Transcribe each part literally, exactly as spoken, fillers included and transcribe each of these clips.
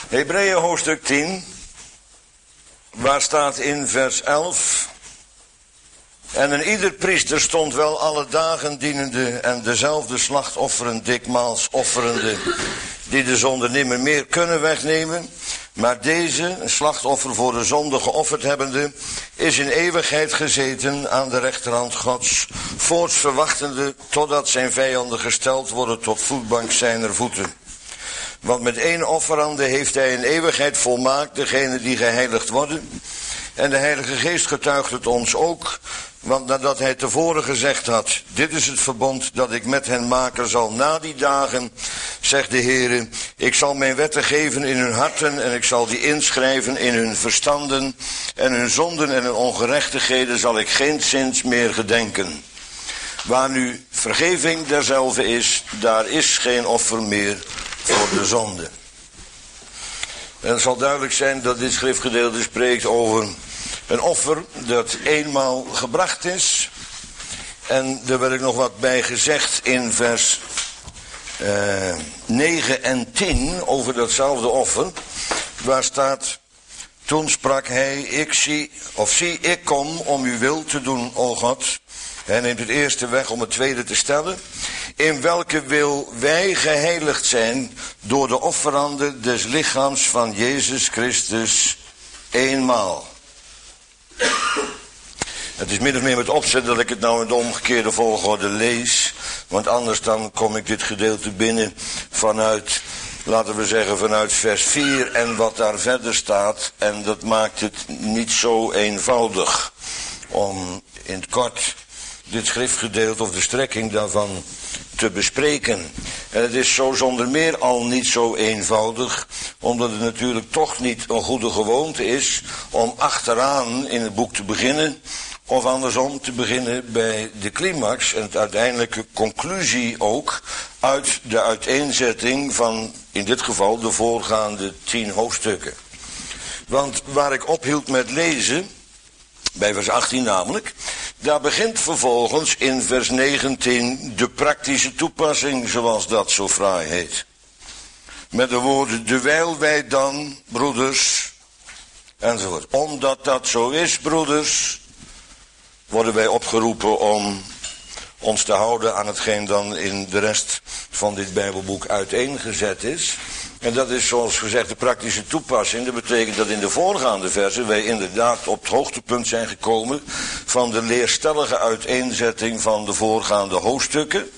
Hebreeën hoofdstuk tien, waar staat in vers elf... En een ieder priester stond wel alle dagen dienende en dezelfde slachtofferen dikmaals offerende, die de zonde nimmer meer kunnen wegnemen. Maar deze, een slachtoffer voor de zonde geofferd hebbende, is in eeuwigheid gezeten aan de rechterhand Gods, voorts verwachtende totdat zijn vijanden gesteld worden tot voetbank zijner voeten. Want met één offerande heeft hij in eeuwigheid volmaakt degene die geheiligd worden. En de Heilige Geest getuigt het ons ook, want nadat hij tevoren gezegd had, dit is het verbond dat ik met hen maken zal na die dagen, zegt de Heere, ik zal mijn wetten geven in hun harten en ik zal die inschrijven in hun verstanden en hun zonden en hun ongerechtigheden zal ik geenszins meer gedenken. Waar nu vergeving derzelve is, daar is geen offer meer voor de zonde. En het zal duidelijk zijn dat dit schriftgedeelte spreekt over een offer dat eenmaal gebracht is. En daar werd ik nog wat bij gezegd in vers uh, negen en tien over datzelfde offer. Waar staat, toen sprak hij, ik zie, of zie, ik kom om uw wil te doen, o God. Hij neemt het eerste weg om het tweede te stellen. In welke wil wij geheiligd zijn door de offerande des lichaams van Jezus Christus eenmaal. Het is min of meer met opzet dat ik het nou in de omgekeerde volgorde lees. Want anders dan kom ik dit gedeelte binnen vanuit, laten we zeggen, vanuit vers vier en wat daar verder staat. En dat maakt het niet zo eenvoudig om in het kort dit schriftgedeelte of de strekking daarvan te bespreken. En het is zo zonder meer al niet zo eenvoudig, omdat het natuurlijk toch niet een goede gewoonte is om achteraan in het boek te beginnen, of andersom te beginnen bij de climax en de uiteindelijke conclusie ook uit de uiteenzetting van, in dit geval, de voorgaande tien hoofdstukken. Want waar ik ophield met lezen, bij vers achttien namelijk, daar begint vervolgens in vers negentien de praktische toepassing, zoals dat zo fraai heet. Met de woorden, dewijl wij dan, broeders, enzovoort. Omdat dat zo is, broeders, worden wij opgeroepen om ons te houden aan hetgeen dan in de rest van dit Bijbelboek uiteengezet is. En dat is zoals gezegd de praktische toepassing. Dat betekent dat in de voorgaande versen wij inderdaad op het hoogtepunt zijn gekomen van de leerstellige uiteenzetting van de voorgaande hoofdstukken.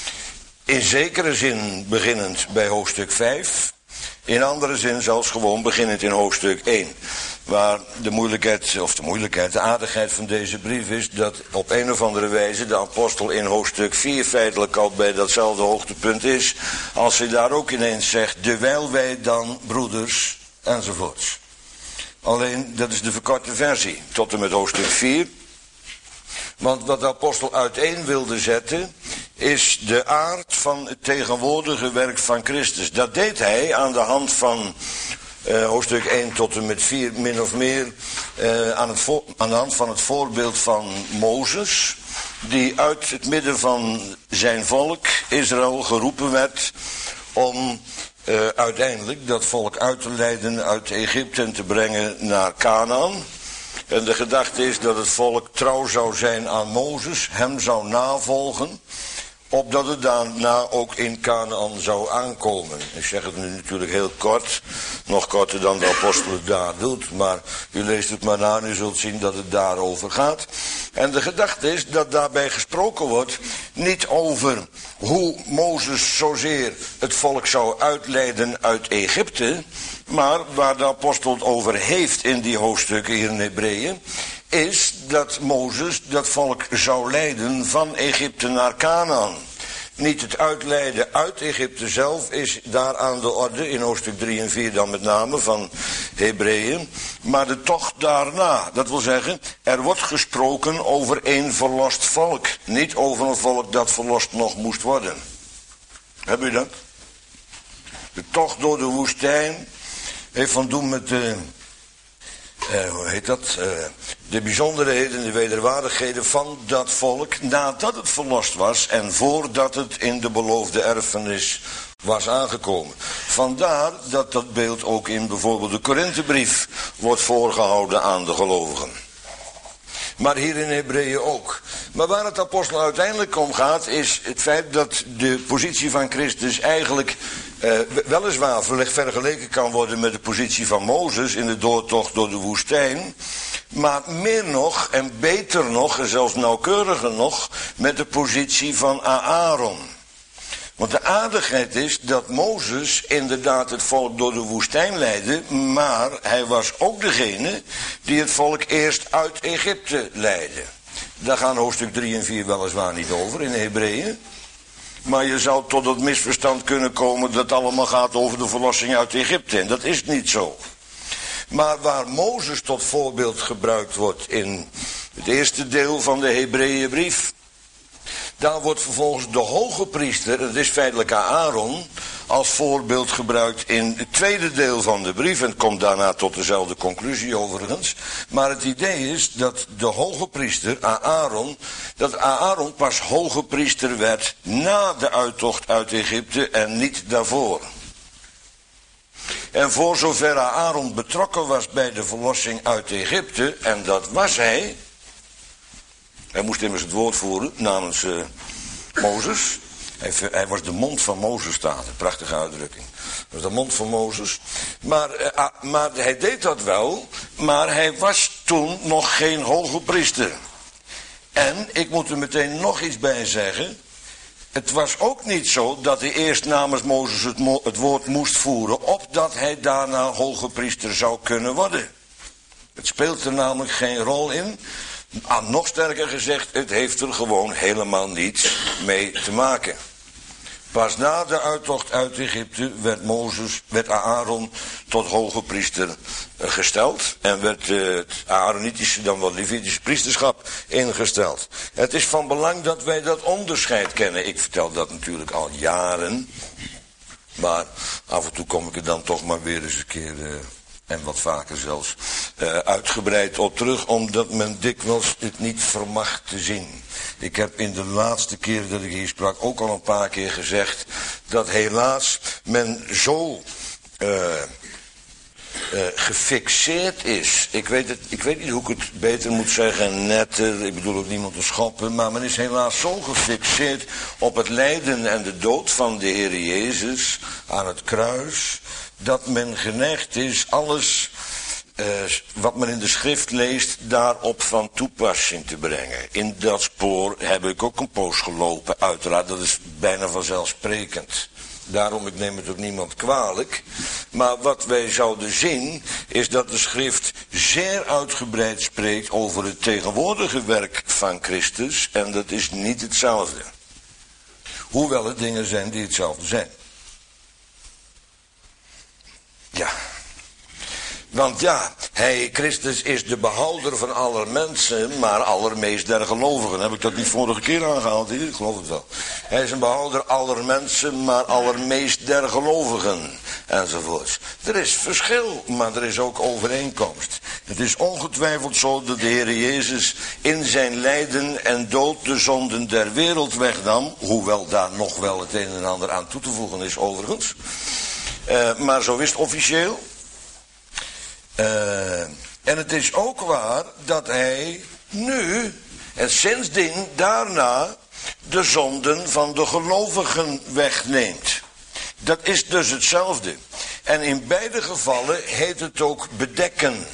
In zekere zin beginnend bij hoofdstuk vijf. In andere zin zelfs gewoon beginnend in hoofdstuk één. Waar de moeilijkheid, of de moeilijkheid, de aardigheid van deze brief is dat op een of andere wijze de apostel in hoofdstuk vier feitelijk al bij datzelfde hoogtepunt is. Als hij daar ook ineens zegt, dewijl wij dan, broeders, enzovoorts. Alleen, dat is de verkorte versie, tot en met hoofdstuk vier. Want wat de apostel uiteen wilde zetten, is de aard van het tegenwoordige werk van Christus. Dat deed hij aan de hand van uh, hoofdstuk één tot en met vier, min of meer, uh, aan, het vo- aan de hand van het voorbeeld van Mozes, die uit het midden van zijn volk, Israël, geroepen werd om uh, uiteindelijk dat volk uit te leiden uit Egypte en te brengen naar Kanaan. En de gedachte is dat het volk trouw zou zijn aan Mozes, hem zou navolgen, opdat het daarna ook in Kanaan zou aankomen. Ik zeg het nu natuurlijk heel kort, nog korter dan de apostel het daar doet, maar u leest het maar na en u zult zien dat het daarover gaat. En de gedachte is dat daarbij gesproken wordt niet over hoe Mozes zozeer het volk zou uitleiden uit Egypte, maar waar de apostel het over heeft in die hoofdstukken hier in Hebreeën, is dat Mozes dat volk zou leiden van Egypte naar Kanaan. Niet het uitleiden uit Egypte zelf is daar aan de orde, in hoofdstuk drie en vier dan met name van Hebreeën, maar de tocht daarna. Dat wil zeggen, er wordt gesproken over één verlost volk, niet over een volk dat verlost nog moest worden. Heb u dat? De tocht door de woestijn heeft van doen met de, uh, hoe heet dat, uh, de bijzonderheden, de wederwaardigheden van dat volk nadat het verlost was en voordat het in de beloofde erfenis was aangekomen. Vandaar dat dat beeld ook in bijvoorbeeld de Korinthebrief wordt voorgehouden aan de gelovigen. Maar hier in Hebreeën ook. Maar waar het apostel uiteindelijk om gaat, is het feit dat de positie van Christus eigenlijk eh, weliswaar vergeleken kan worden met de positie van Mozes in de doortocht door de woestijn. Maar meer nog en beter nog en zelfs nauwkeuriger nog met de positie van Aaron. Want de aardigheid is dat Mozes inderdaad het volk door de woestijn leidde, maar hij was ook degene die het volk eerst uit Egypte leidde. Daar gaan hoofdstuk drie en vier weliswaar niet over in Hebreeën. Maar je zou tot het misverstand kunnen komen dat het allemaal gaat over de verlossing uit Egypte. En dat is niet zo. Maar waar Mozes tot voorbeeld gebruikt wordt in het eerste deel van de Hebreeënbrief, daar wordt vervolgens de hoge priester, dat is feitelijk Aaron, als voorbeeld gebruikt in het tweede deel van de brief. En het komt daarna tot dezelfde conclusie overigens. Maar het idee is dat de hoge priester, Aaron, dat Aaron pas hoge priester werd na de uittocht uit Egypte en niet daarvoor. En voor zover Aaron betrokken was bij de verlossing uit Egypte, en dat was hij. Hij moest immers het woord voeren namens uh, Mozes. Hij, hij was de mond van Mozes, staat een prachtige uitdrukking. Hij was de mond van Mozes. Maar, uh, maar hij deed dat wel, maar hij was toen nog geen hoge priester. En ik moet er meteen nog iets bij zeggen. Het was ook niet zo dat hij eerst namens Mozes het, mo- het woord moest voeren, opdat hij daarna hoge priester zou kunnen worden. Het speelt er namelijk geen rol in. Ah, nog sterker gezegd, het heeft er gewoon helemaal niets mee te maken. Pas na de uittocht uit Egypte werd Mozes, werd Aaron tot hoge priester gesteld. En werd uh, het Aaronitische, dan wel Levitische priesterschap ingesteld. Het is van belang dat wij dat onderscheid kennen. Ik vertel dat natuurlijk al jaren. Maar af en toe kom ik er dan toch maar weer eens een keer, uh, en wat vaker zelfs, uh, uitgebreid op terug. Omdat men dikwijls het niet vermag te zien. Ik heb in de laatste keer dat ik hier sprak ook al een paar keer gezegd dat helaas men zo uh, uh, gefixeerd is. Ik weet, het, ik weet niet hoe ik het beter moet zeggen, netter, ik bedoel ook niemand te schoppen, maar men is helaas zo gefixeerd op het lijden en de dood van de Heer Jezus aan het kruis, dat men geneigd is alles Uh, wat men in de schrift leest, daarop van toepassing te brengen. In dat spoor heb ik ook een poos gelopen, uiteraard, dat is bijna vanzelfsprekend. Daarom, ik neem het ook niemand kwalijk. Maar wat wij zouden zien, is dat de schrift zeer uitgebreid spreekt over het tegenwoordige werk van Christus, en dat is niet hetzelfde. Hoewel het dingen zijn die hetzelfde zijn. Ja. Want ja, hij, Christus is de behouder van aller mensen, maar allermeest der gelovigen. Heb ik dat niet vorige keer aangehaald hier? Ik geloof het wel. Hij is een behouder aller mensen, maar allermeest der gelovigen. Enzovoorts. Er is verschil, maar er is ook overeenkomst. Het is ongetwijfeld zo dat de Heer Jezus in zijn lijden en dood de zonden der wereld wegnam. Hoewel daar nog wel het een en ander aan toe te voegen is overigens. Uh, maar zo is het officieel. Uh, en het is ook waar dat hij nu en sindsdien daarna de zonden van de gelovigen wegneemt. Dat is dus hetzelfde. En in beide gevallen heet het ook bedekken.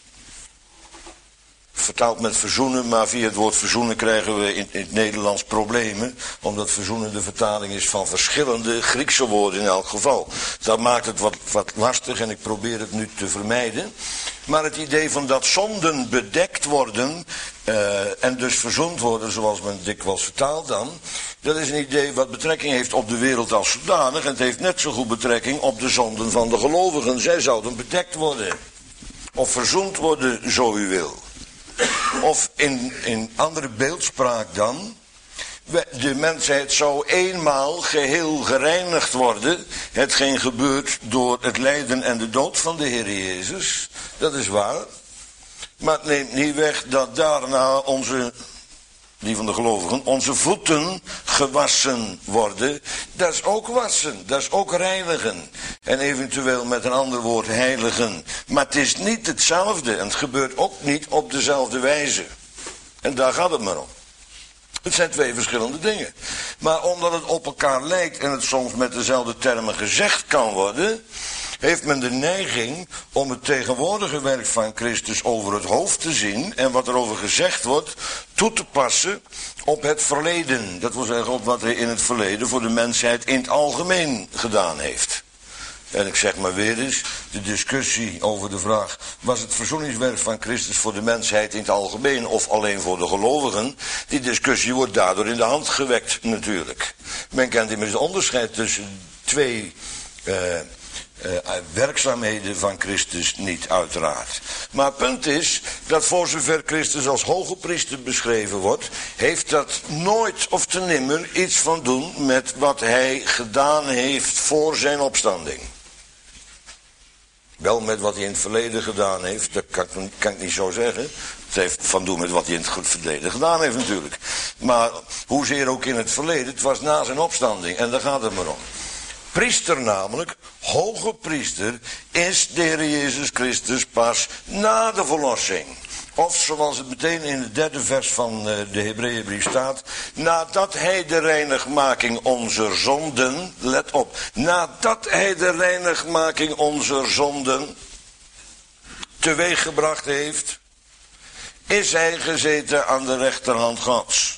Vertaald met verzoenen, maar via het woord verzoenen krijgen we in, in het Nederlands problemen. Omdat verzoenen de vertaling is van verschillende Griekse woorden in elk geval. Dat maakt het wat, wat lastig en ik probeer het nu te vermijden. Maar het idee van dat zonden bedekt worden uh, en dus verzoend worden, zoals men dikwijls vertaalt dan. Dat is een idee wat betrekking heeft op de wereld als zodanig. En het heeft net zo goed betrekking op de zonden van de gelovigen. Zij zouden bedekt worden. Of verzoend worden, zo u wil. Of in, in andere beeldspraak dan, de mensheid zou eenmaal geheel gereinigd worden, hetgeen gebeurt door het lijden en de dood van de Heer Jezus, dat is waar. Maar het neemt niet weg dat daarna onze die van de gelovigen, onze voeten gewassen worden. Dat is ook wassen, dat is ook reinigen. En eventueel met een ander woord heiligen. Maar het is niet hetzelfde en het gebeurt ook niet op dezelfde wijze. En daar gaat het maar om. Het zijn twee verschillende dingen. Maar omdat het op elkaar lijkt en het soms met dezelfde termen gezegd kan worden, heeft men de neiging om het tegenwoordige werk van Christus over het hoofd te zien en wat er over gezegd wordt toe te passen op het verleden. Dat wil zeggen op wat hij in het verleden voor de mensheid in het algemeen gedaan heeft. En ik zeg maar weer eens, de discussie over de vraag, was het verzoeningswerk van Christus voor de mensheid in het algemeen of alleen voor de gelovigen? Die discussie wordt daardoor in de hand gewekt natuurlijk. Men kent immers het onderscheid tussen twee uh, Uh, werkzaamheden van Christus niet, uiteraard. Maar het punt is dat voor zover Christus als hoge priester beschreven wordt, heeft dat nooit of te nimmer iets van doen met wat hij gedaan heeft voor zijn opstanding. Wel met wat hij in het verleden gedaan heeft, dat kan, kan ik niet zo zeggen. Het heeft van doen met wat hij in het verleden gedaan heeft natuurlijk. Maar hoezeer ook in het verleden, het was na zijn opstanding en daar gaat het maar om. Priester namelijk, hoge priester, is de Heer Jezus Christus pas na de verlossing. Of zoals het meteen in het derde vers van de Hebreeënbrief staat, nadat hij de reinigmaking onze zonden, let op, nadat hij de reinigmaking onze zonden teweeggebracht heeft, is hij gezeten aan de rechterhand Gods.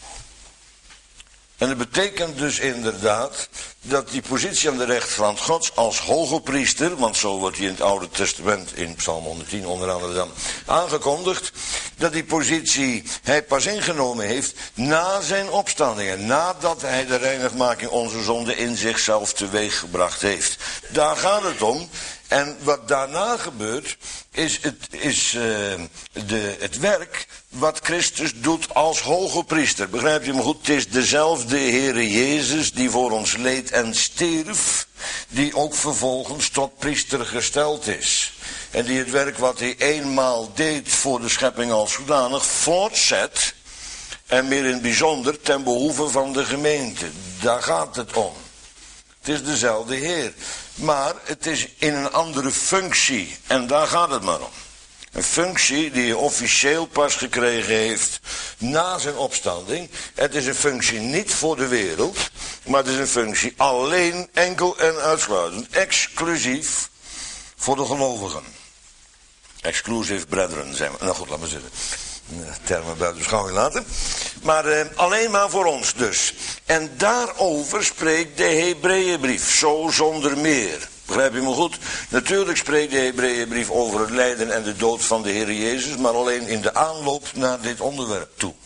En dat betekent dus inderdaad dat die positie aan de rechterhand Gods als hoge priester, want zo wordt hij in het Oude Testament in Psalm honderdtien onder andere dan aangekondigd, dat die positie hij pas ingenomen heeft na zijn opstanding en nadat hij de reinigmaking onze zonde in zichzelf teweeggebracht heeft. Daar gaat het om. En wat daarna gebeurt, is, het, is uh, de, het werk wat Christus doet als hoge priester. Begrijp je me goed? Het is dezelfde Heere Jezus die voor ons leed en stierf, die ook vervolgens tot priester gesteld is. En die het werk wat hij eenmaal deed voor de schepping als zodanig voortzet, en meer in het bijzonder ten behoeve van de gemeente. Daar gaat het om. Het is dezelfde Heer. Maar het is in een andere functie. En daar gaat het maar om. Een functie die hij officieel pas gekregen heeft na zijn opstanding. Het is een functie niet voor de wereld. Maar het is een functie alleen, enkel en uitsluitend. Exclusief voor de gelovigen. Exclusive brethren zijn we. Nou goed, laat maar zitten. Termen buiten beschouwing laten. Maar eh, alleen maar voor ons dus. En daarover spreekt de Hebreeënbrief. Zo zonder meer. Begrijp je me goed? Natuurlijk spreekt de Hebreeënbrief over het lijden en de dood van de Heer Jezus. Maar alleen in de aanloop naar dit onderwerp toe.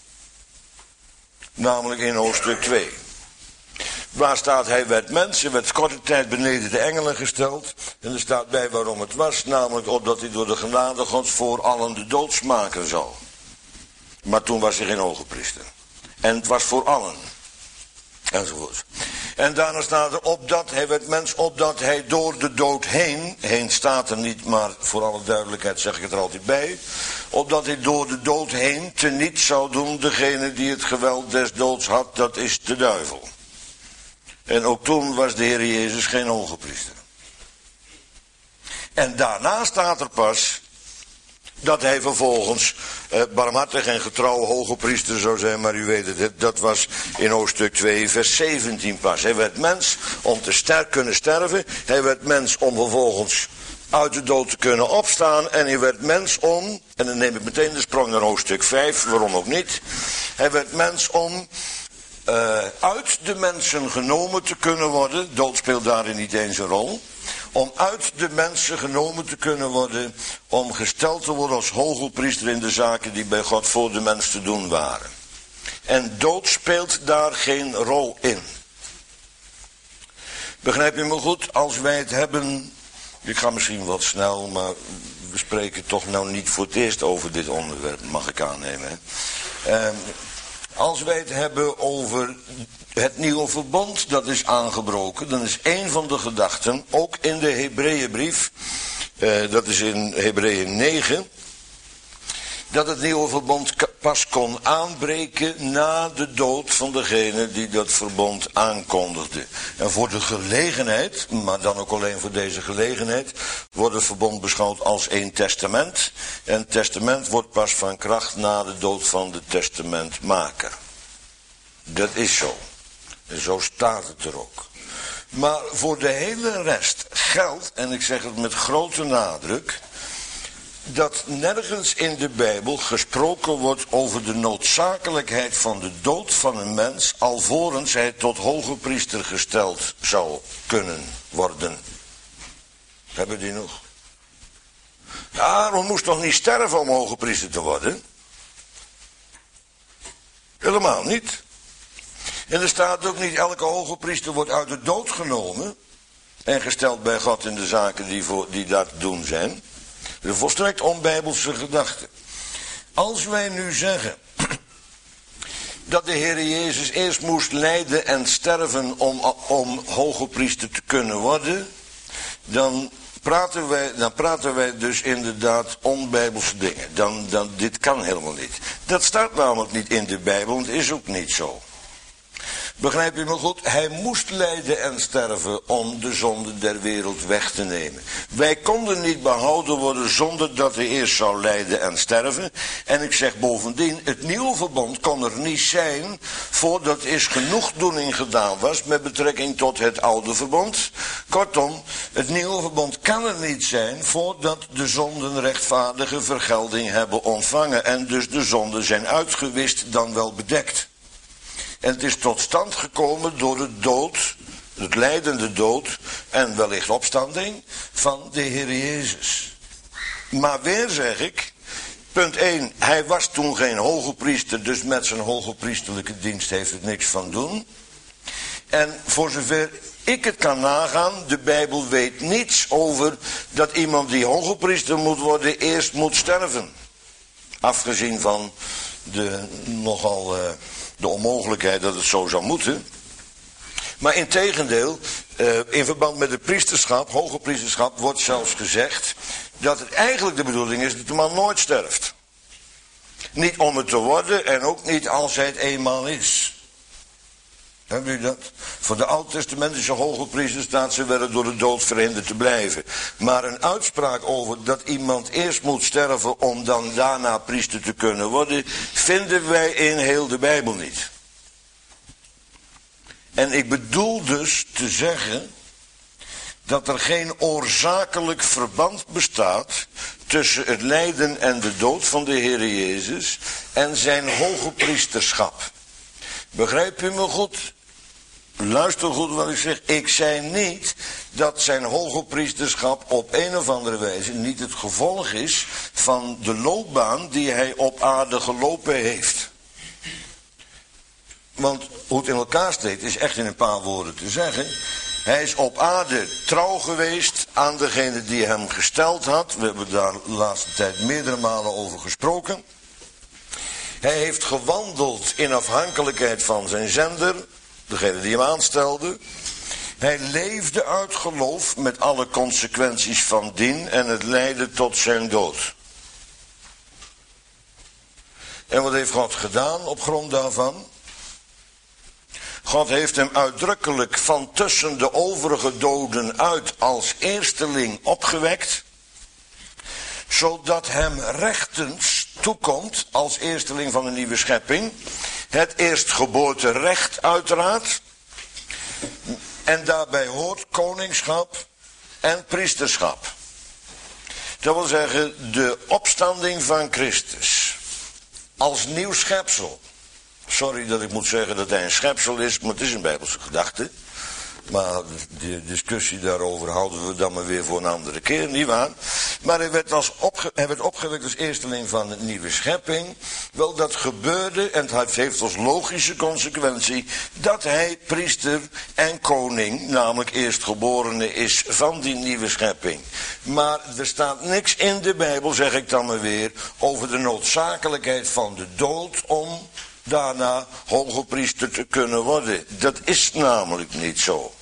Namelijk in hoofdstuk twee. Waar staat, hij werd mens, hij werd korte tijd beneden de engelen gesteld. En er staat bij waarom het was, namelijk opdat hij door de genade Gods voor allen de dood smaken zou. Maar toen was hij geen hoge priester. En het was voor allen. Enzovoort. En daarna staat er, opdat hij werd mens, opdat hij door de dood heen, heen staat er niet, maar voor alle duidelijkheid zeg ik het er altijd bij, opdat hij door de dood heen teniet zou doen degene die het geweld des doods had, dat is de duivel. En ook toen was de Heer Jezus geen hoge priester. En daarna staat er pas dat hij vervolgens eh, barmhartig en getrouw hoge priester zou zijn. Maar u weet het, dat was in hoofdstuk twee vers zeventien pas. Hij werd mens om te ster- kunnen sterven. Hij werd mens om vervolgens uit de dood te kunnen opstaan. En hij werd mens om, en dan neem ik meteen de sprong naar hoofdstuk vijf, waarom ook niet. Hij werd mens om Uh, uit de mensen genomen te kunnen worden, dood speelt daarin niet eens een rol, om uit de mensen genomen te kunnen worden, om gesteld te worden als hoge priester in de zaken die bij God voor de mens te doen waren. En dood speelt daar geen rol in. Begrijp je me goed? Als wij het hebben, ik ga misschien wat snel, maar we spreken toch nou niet voor het eerst over dit onderwerp, mag ik aannemen. Hè? Uh, Als wij het hebben over het nieuwe verbond dat is aangebroken, dan is een van de gedachten, ook in de Hebreeënbrief, eh, dat is in Hebreeën negen, dat het nieuwe verbond pas kon aanbreken na de dood van degene die dat verbond aankondigde. En voor de gelegenheid, maar dan ook alleen voor deze gelegenheid, wordt het verbond beschouwd als één testament. En het testament wordt pas van kracht na de dood van de testamentmaker. Dat is zo. En zo staat het er ook. Maar voor de hele rest geldt, en ik zeg het met grote nadruk, dat nergens in de Bijbel gesproken wordt over de noodzakelijkheid van de dood van een mens, alvorens hij tot hoge priester gesteld zou kunnen worden. Hebben die nog? Aaron moest toch niet sterven om hoge priester te worden? Helemaal niet. En er staat ook niet, elke hoge priester wordt uit de dood genomen en gesteld bij God in de zaken die, voor, die daar te doen zijn. Een volstrekt onbijbelse gedachte. Als wij nu zeggen dat de Heer Jezus eerst moest lijden en sterven om, om hoge priester te kunnen worden, dan praten wij, dan praten wij dus inderdaad onbijbelse dingen. Dan, dan, dit kan helemaal niet. Dat staat namelijk niet in de Bijbel, en het is ook niet zo. Begrijp je me goed? Hij moest lijden en sterven om de zonde der wereld weg te nemen. Wij konden niet behouden worden zonder dat hij eerst zou lijden en sterven. En ik zeg bovendien, het nieuwe verbond kon er niet zijn voordat is genoegdoening gedaan was met betrekking tot het oude verbond. Kortom, het nieuwe verbond kan er niet zijn voordat de zonden rechtvaardige vergelding hebben ontvangen. En dus de zonden zijn uitgewist dan wel bedekt. En het is tot stand gekomen door de dood, het lijdende dood en wellicht opstanding van de Heer Jezus. Maar weer zeg ik, punt één, hij was toen geen hoge priester, dus met zijn hoge priesterlijke dienst heeft het niks van doen. En voor zover ik het kan nagaan, de Bijbel weet niets over dat iemand die hoge priester moet worden eerst moet sterven. Afgezien van de nogal... Uh, de onmogelijkheid dat het zo zou moeten. Maar integendeel, in verband met het priesterschap, hoge priesterschap, wordt zelfs gezegd dat het eigenlijk de bedoeling is dat de man nooit sterft. Niet om het te worden en ook niet als hij het eenmaal is. Hebben jullie dat? Voor de oud-testamentische hoge priesters staat ze werden door de dood verhinderd te blijven. Maar een uitspraak over dat iemand eerst moet sterven om dan daarna priester te kunnen worden, vinden wij in heel de Bijbel niet. En ik bedoel dus te zeggen dat er geen oorzakelijk verband bestaat tussen het lijden en de dood van de Heer Jezus en zijn hoge priesterschap. Begrijp u me goed? Luister goed wat ik zeg. Ik zei niet dat zijn hoge priesterschap op een of andere wijze niet het gevolg is van de loopbaan die hij op aarde gelopen heeft. Want hoe het in elkaar steekt is echt in een paar woorden te zeggen. Hij is op aarde trouw geweest aan degene die hem gesteld had. We hebben daar de laatste tijd meerdere malen over gesproken. Hij heeft gewandeld in afhankelijkheid van zijn zender, degene die hem aanstelde. Hij leefde uit geloof met alle consequenties van dien en het leidde tot zijn dood. En wat heeft God gedaan op grond daarvan? God heeft hem uitdrukkelijk van tussen de overige doden uit als eersteling opgewekt, zodat hem rechtens toekomt als eersteling van een nieuwe schepping. Het eerstgeboorterecht uiteraard. En daarbij hoort koningschap en priesterschap. Dat wil zeggen de opstanding van Christus als nieuw schepsel. Sorry dat ik moet zeggen dat hij een schepsel is, maar het is een Bijbelse gedachte. Maar de discussie daarover houden we dan maar weer voor een andere keer, nietwaar? Maar hij werd, als opge- hij werd opgewekt als eersteling van een nieuwe schepping. Wel, dat gebeurde en het heeft als logische consequentie dat hij priester en koning, namelijk eerstgeborene is van die nieuwe schepping. Maar er staat niks in de Bijbel, zeg ik dan maar weer, over de noodzakelijkheid van de dood om daarna hoge priester te kunnen worden. Dat is namelijk niet zo.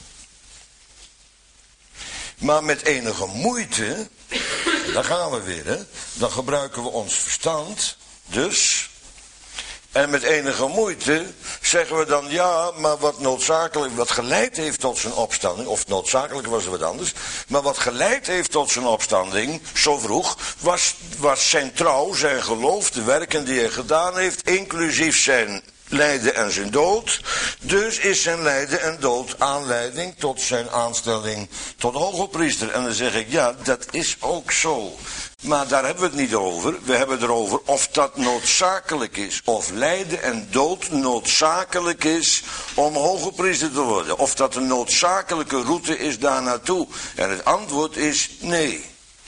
Maar met enige moeite, daar gaan we weer, hè, dan gebruiken we ons verstand. Dus, en met enige moeite zeggen we dan ja, maar wat noodzakelijk, wat geleid heeft tot zijn opstanding, of noodzakelijk was het wat anders, maar wat geleid heeft tot zijn opstanding, zo vroeg, was, was zijn trouw, zijn geloof, de werken die hij gedaan heeft, inclusief zijn lijden en zijn dood. Dus is zijn lijden en dood aanleiding tot zijn aanstelling tot hogepriester. En dan zeg ik, ja, dat is ook zo. Maar daar hebben we het niet over. We hebben het erover of dat noodzakelijk is. Of lijden en dood noodzakelijk is om hogepriester te worden. Of dat een noodzakelijke route is daar naartoe. En het antwoord is nee.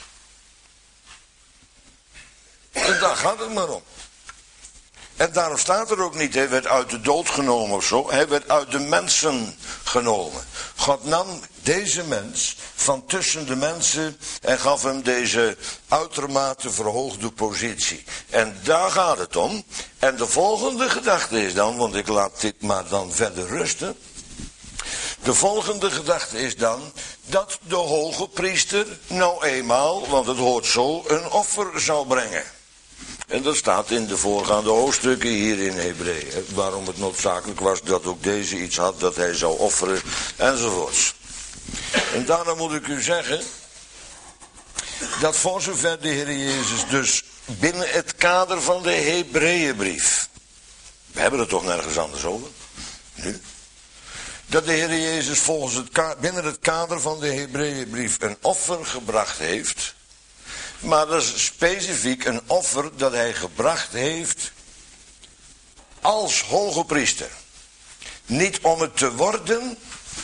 En daar gaat het maar om. En daarom staat er ook niet, hij werd uit de dood genomen of zo. Hij werd uit de mensen genomen. God nam deze mens van tussen de mensen en gaf hem deze uitermate verhoogde positie. En daar gaat het om. En de volgende gedachte is dan, want ik laat dit maar dan verder rusten. De volgende gedachte is dan dat de hoge priester nou eenmaal, want het hoort zo, een offer zou brengen. En dat staat in de voorgaande hoofdstukken hier in Hebreeën. Waarom het noodzakelijk was dat ook deze iets had, dat hij zou offeren, enzovoorts. En daarna moet ik u zeggen, dat voor zover de Heer Jezus dus binnen het kader van de Hebreeënbrief, we hebben het toch nergens anders over, nu, dat de Heer Jezus volgens het ka- binnen het kader van de Hebreeënbrief een offer gebracht heeft. Maar dat is specifiek een offer dat hij gebracht heeft als hoge priester. Niet om het te worden.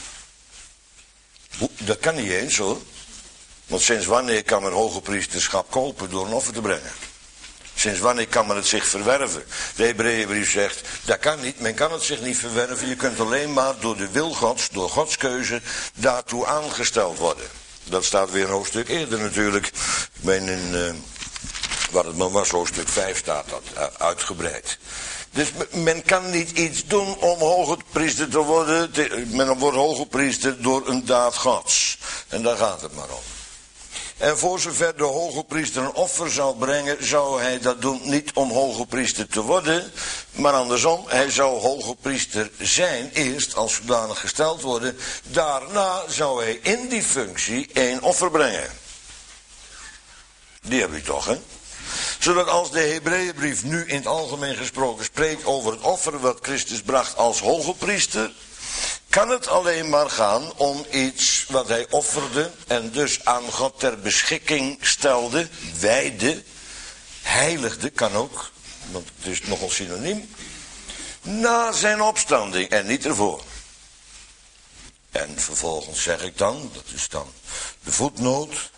Dat kan niet eens hoor. Want sinds wanneer kan men hoge priesterschap kopen door een offer te brengen? Sinds wanneer kan men het zich verwerven? De Hebreeënbrief zegt, dat kan niet. Men kan het zich niet verwerven. Je kunt alleen maar door de wil Gods, door Gods keuze, daartoe aangesteld worden. Dat staat weer een hoofdstuk eerder natuurlijk. Ik meen in, uh, waar het maar was, hoofdstuk vijf staat dat uh, uitgebreid. Dus men kan niet iets doen om hoge priester te worden. Te, men wordt hoge priester door een daad Gods. En daar gaat het maar om. En voor zover de hoge priester een offer zou brengen, zou hij dat doen niet om hoge priester te worden, maar andersom, hij zou hoge priester zijn, eerst als zodanig gesteld worden. Daarna zou hij in die functie één offer brengen. Die heb je toch, hè? Zodat als de Hebreeënbrief nu in het algemeen gesproken spreekt over het offer wat Christus bracht als hoge priester, kan het alleen maar gaan om iets wat hij offerde en dus aan God ter beschikking stelde, wijde, heiligde, kan ook, want het is nogal synoniem, na zijn opstanding en niet ervoor. En vervolgens zeg ik dan, dat is dan de voetnoot,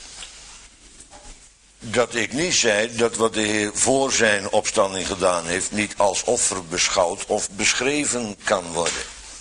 dat ik niet zei dat wat de Heer voor zijn opstanding gedaan heeft niet als offer beschouwd of beschreven kan worden.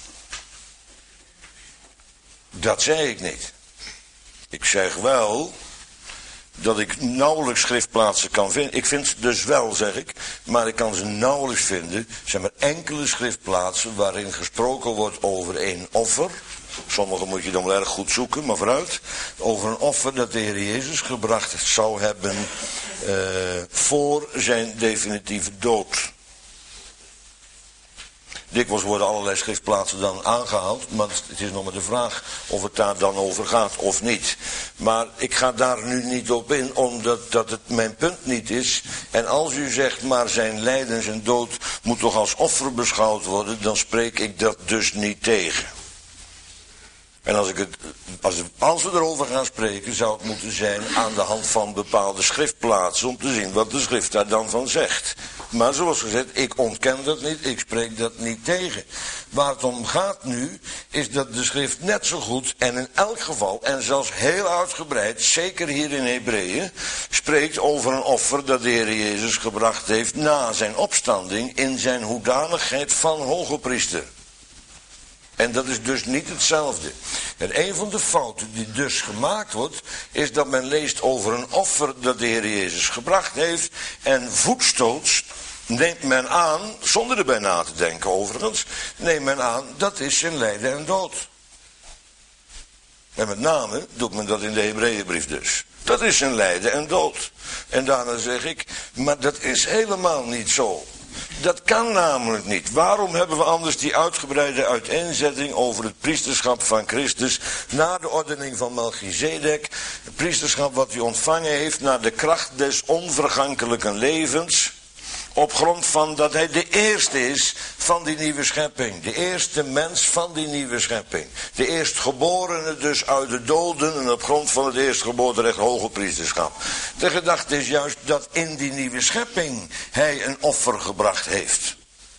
Dat zei ik niet. Ik zeg wel dat ik nauwelijks schriftplaatsen kan vinden. Ik vind ze dus wel, zeg ik, maar ik kan ze nauwelijks vinden. Er zijn maar enkele schriftplaatsen waarin gesproken wordt over een offer. Sommige moet je dan wel erg goed zoeken, maar vooruit. Over een offer dat de Heer Jezus gebracht zou hebben uh, voor zijn definitieve dood. Dikwijls worden allerlei schriftplaatsen dan aangehaald, maar het is nog maar de vraag of het daar dan over gaat of niet. Maar ik ga daar nu niet op in, omdat dat het mijn punt niet is. En als u zegt, maar zijn lijden en zijn dood moet toch als offer beschouwd worden, dan spreek ik dat dus niet tegen. En als, ik het, als, als we erover gaan spreken, zou het moeten zijn aan de hand van bepaalde schriftplaatsen, om te zien wat de schrift daar dan van zegt. Maar zoals gezegd, ik ontken dat niet, ik spreek dat niet tegen. Waar het om gaat nu, is dat de schrift net zo goed en in elk geval, en zelfs heel uitgebreid, zeker hier in Hebreeën, spreekt over een offer dat de Heer Jezus gebracht heeft na zijn opstanding in zijn hoedanigheid van hoge priester. En dat is dus niet hetzelfde. En een van de fouten die dus gemaakt wordt, is dat men leest over een offer dat de Heer Jezus gebracht heeft, en voetstoots neemt men aan, zonder erbij na te denken overigens, neemt men aan, dat is zijn lijden en dood. En met name doet men dat in de Hebreeënbrief dus. Dat is zijn lijden en dood. En daarna zeg ik, maar dat is helemaal niet zo. Dat kan namelijk niet. Waarom hebben we anders die uitgebreide uiteenzetting over het priesterschap van Christus na de ordening van Melchizedek? Het priesterschap wat hij ontvangen heeft naar de kracht des onvergankelijke levens. Op grond van dat hij de eerste is van die nieuwe schepping. De eerste mens van die nieuwe schepping. De eerstgeborene dus uit de doden en op grond van het eerstgeboorterecht hoge priesterschap. De gedachte is juist dat in die nieuwe schepping hij een offer gebracht heeft.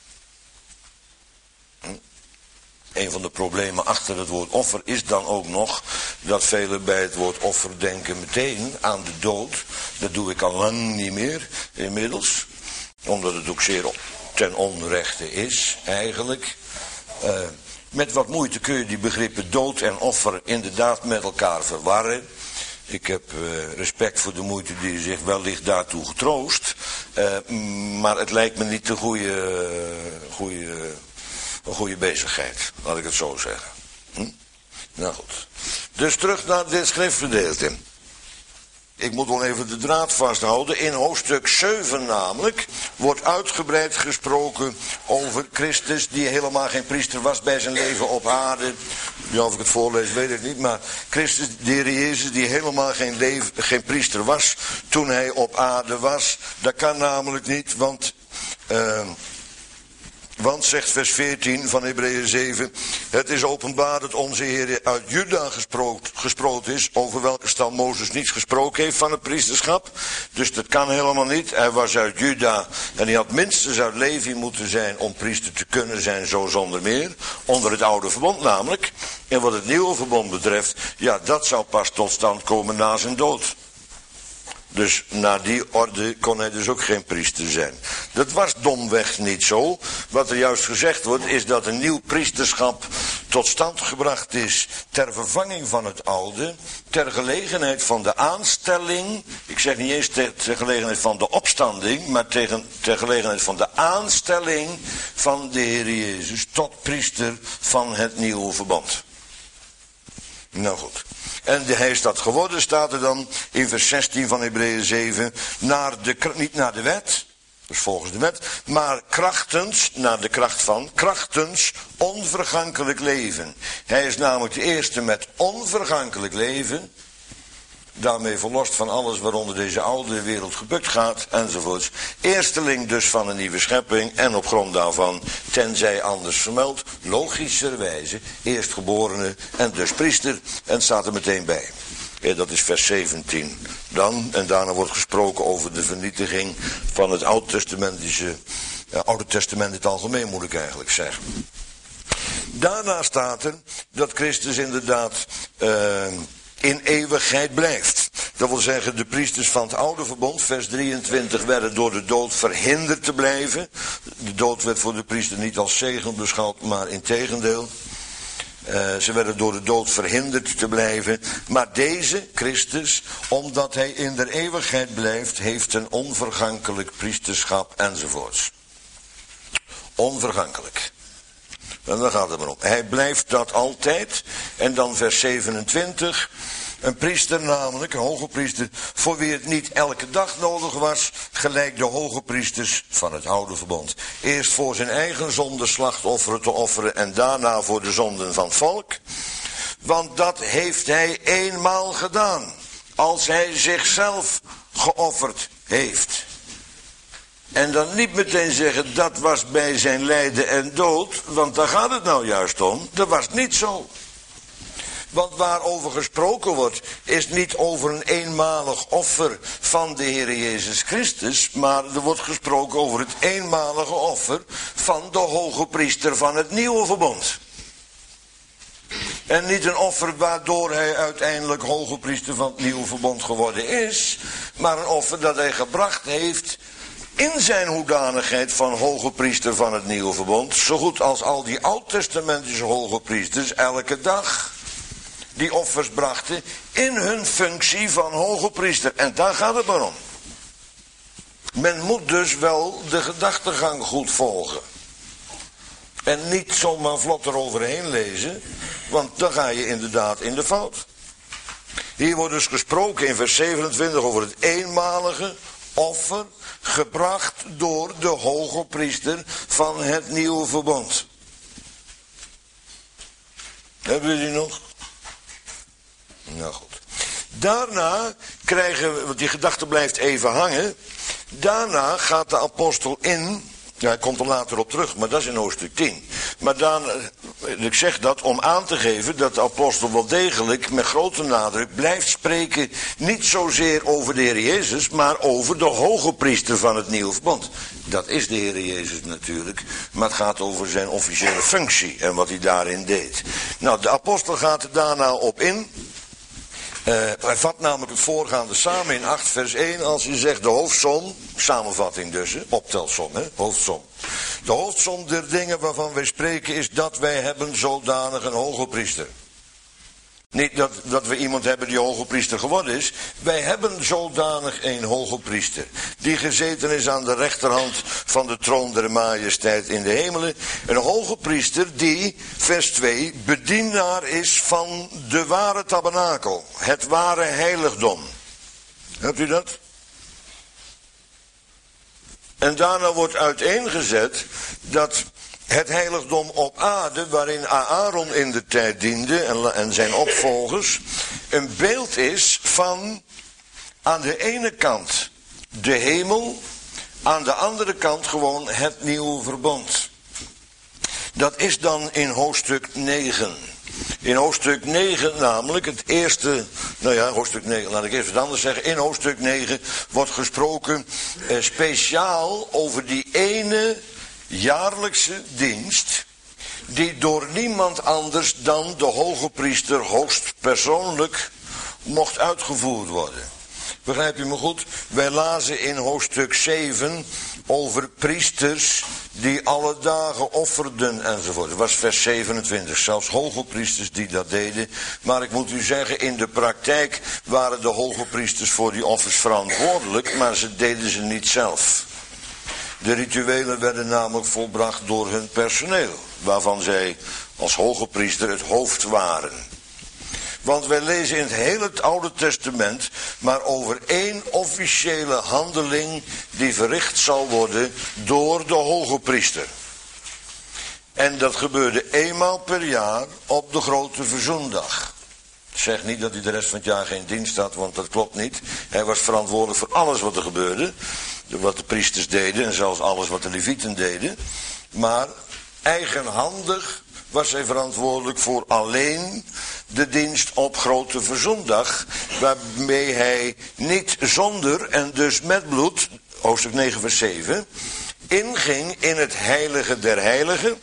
Een van de problemen achter het woord offer is dan ook nog dat velen bij het woord offer denken meteen aan de dood. Dat doe ik al lang niet meer inmiddels. Omdat het ook zeer ten onrechte is, eigenlijk. Uh, met wat moeite kun je die begrippen dood en offer inderdaad met elkaar verwarren. Ik heb uh, respect voor de moeite die zich wellicht daartoe getroost. Uh, maar het lijkt me niet de goede, uh, goede, uh, een goede bezigheid, laat ik het zo zeggen. Hm? Nou goed. Dus terug naar dit schriftgedeelte. Ik moet wel even de draad vasthouden. In hoofdstuk zeven namelijk wordt uitgebreid gesproken over Christus die helemaal geen priester was bij zijn leven op aarde. Ja, of ik het voorlees weet ik niet, maar Christus, de Heer Jezus die helemaal geen, leven, geen priester was toen hij op aarde was. Dat kan namelijk niet, want... Uh, Want, zegt vers veertien van Hebreeën zeven, het is openbaar dat onze Heer uit Juda gesproken, gesproken is, over welke stam Mozes niets gesproken heeft van het priesterschap. Dus dat kan helemaal niet. Hij was uit Juda en hij had minstens uit Levi moeten zijn om priester te kunnen zijn, zo zonder meer. Onder het oude verbond namelijk. En wat het nieuwe verbond betreft, ja, dat zou pas tot stand komen na zijn dood. Dus na die orde kon hij dus ook geen priester zijn. Dat was domweg niet zo. Wat er juist gezegd wordt is dat een nieuw priesterschap tot stand gebracht is ter vervanging van het oude. Ter gelegenheid van de aanstelling. Ik zeg niet eens ter, ter gelegenheid van de opstanding. Maar tegen, ter gelegenheid van de aanstelling van de Heer Jezus tot priester van het nieuwe verbond. Nou goed. En hij is dat geworden, staat er dan in vers zestien van Hebreeën zeven, naar de, niet naar de wet, dus volgens de wet, maar krachtens, naar de kracht van, krachtens onvergankelijk leven. Hij is namelijk de eerste met onvergankelijk leven, daarmee verlost van alles waaronder deze oude wereld gebukt gaat, enzovoorts. Eersteling dus van een nieuwe schepping en op grond daarvan, tenzij anders vermeld, logischerwijze, eerstgeborene en dus priester. En het staat er meteen bij. Ja, dat is vers zeventien. Dan, en daarna wordt gesproken over de vernietiging van het Oud-testamentische, ja, Oude Testament in het algemeen moet ik eigenlijk zeggen. Daarna staat er dat Christus inderdaad uh, in eeuwigheid blijft. Dat wil zeggen, de priesters van het oude verbond, vers drieëntwintig, werden door de dood verhinderd te blijven. De dood werd voor de priester niet als zegen beschouwd, maar integendeel. Uh, ze werden door de dood verhinderd te blijven. Maar deze, Christus, omdat hij in de eeuwigheid blijft, heeft een onvergankelijk priesterschap enzovoorts. Onvergankelijk. En daar gaat het maar om. Hij blijft dat altijd. En dan vers zevenentwintig. Een priester namelijk, een hoge priester, voor wie het niet elke dag nodig was, gelijk de hoge priesters van het oude verbond. Eerst voor zijn eigen zonde slachtofferen te offeren en daarna voor de zonden van het volk. Want dat heeft hij eenmaal gedaan, als hij zichzelf geofferd heeft. En dan niet meteen zeggen, dat was bij zijn lijden en dood, want daar gaat het nou juist om. Dat was niet zo. Want waarover gesproken wordt, is niet over een eenmalig offer van de Heer Jezus Christus, maar er wordt gesproken over het eenmalige offer van de hoge priester van het nieuwe verbond. En niet een offer waardoor hij uiteindelijk hoge priester van het nieuwe verbond geworden is, maar een offer dat hij gebracht heeft in zijn hoedanigheid van hoge priester van het nieuwe verbond, zo goed als al die oud-testamentische hoge priesters elke dag die offers brachten in hun functie van hoge priester. En daar gaat het maar om. Men moet dus wel de gedachtegang goed volgen. En niet zomaar vlot eroverheen lezen, want dan ga je inderdaad in de fout. Hier wordt dus gesproken in vers zevenentwintig over het eenmalige offer gebracht door de hoge priester van het nieuwe verbond. Hebben we die nog? Nou goed. Daarna krijgen we, want die gedachte blijft even hangen. Daarna gaat de apostel in. Ja, hij komt er later op terug, maar dat is in hoofdstuk tien. Maar dan, ik zeg dat om aan te geven dat de apostel wel degelijk met grote nadruk blijft spreken. Niet zozeer over de Heer Jezus, maar over de hoge priester van het nieuwe verbond. Dat is de Heer Jezus natuurlijk, maar het gaat over zijn officiële functie en wat hij daarin deed. Nou, de apostel gaat er daarna op in. Uh, hij vat namelijk het voorgaande samen in acht vers één als hij zegt de hoofdsom, samenvatting dus, hè, optelsom, hè, hoofdsom. De hoofdsom der dingen waarvan wij spreken is dat wij hebben zodanig een hoge priester. Niet dat, dat we iemand hebben die hoge priester geworden is. Wij hebben zodanig een hoge priester. Die gezeten is aan de rechterhand van de troon der majesteit in de hemelen. Een hoge priester die, vers twee, bedienaar is van de ware tabernakel. Het ware heiligdom. Hebt u dat? En daarna wordt uiteengezet dat het heiligdom op aarde, waarin Aaron in de tijd diende en, en zijn opvolgers, een beeld is van aan de ene kant de hemel, aan de andere kant gewoon het nieuwe verbond. Dat is dan in hoofdstuk negen. In hoofdstuk negen namelijk, het eerste, nou ja, hoofdstuk negen, laat ik even wat anders zeggen. In hoofdstuk negen wordt gesproken eh, speciaal over die ene jaarlijkse dienst die door niemand anders dan de hoge priester hoogstpersoonlijk mocht uitgevoerd worden. Begrijp je me goed? Wij lazen in hoofdstuk zeven over priesters die alle dagen offerden enzovoort. Dat was vers zevenentwintig. Zelfs hoge priesters die dat deden. Maar ik moet u zeggen, in de praktijk waren de hoge priesters voor die offers verantwoordelijk, maar ze deden ze niet zelf. De rituelen werden namelijk volbracht door hun personeel, waarvan zij als hoge priester het hoofd waren. Want wij lezen in het hele Oude Testament maar over één officiële handeling die verricht zal worden door de hoge priester. En dat gebeurde eenmaal per jaar op de grote verzoendag. Zeg niet dat hij de rest van het jaar geen dienst had, want dat klopt niet. Hij was verantwoordelijk voor alles wat er gebeurde. Wat de priesters deden en zelfs alles wat de levieten deden. Maar eigenhandig was hij verantwoordelijk voor alleen de dienst op grote verzoendag. Waarmee hij niet zonder en dus met bloed, hoofdstuk negen vers zeven, inging in het heilige der heiligen.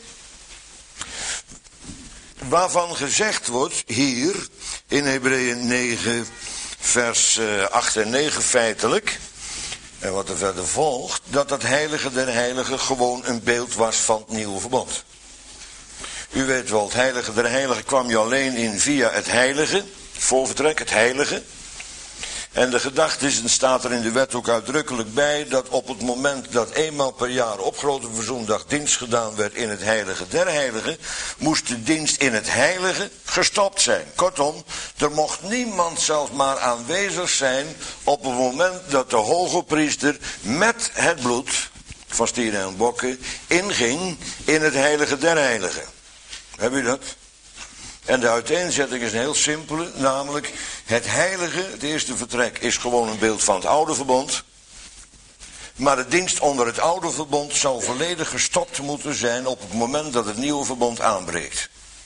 Waarvan gezegd wordt hier in Hebreeën negen vers acht en negen feitelijk, en wat er verder volgt, dat het heilige der heiligen gewoon een beeld was van het nieuwe verbond. U weet wel, het heilige der heiligen kwam je alleen in via het heilige, het voorvertrek, het heilige. En de gedachte is, en staat er in de wet ook uitdrukkelijk bij, dat op het moment dat eenmaal per jaar op grote verzoendag dienst gedaan werd in het heilige der heiligen, moest de dienst in het heilige gestopt zijn. Kortom, er mocht niemand zelfs maar aanwezig zijn op het moment dat de hoge priester met het bloed van stieren en bokken inging in het heilige der heiligen. Heb u dat? En de uiteenzetting is een heel simpele, namelijk het heilige, het eerste vertrek, is gewoon een beeld van het oude verbond. Maar de dienst onder het oude verbond zou volledig gestopt moeten zijn op het moment dat het nieuwe verbond aanbreekt.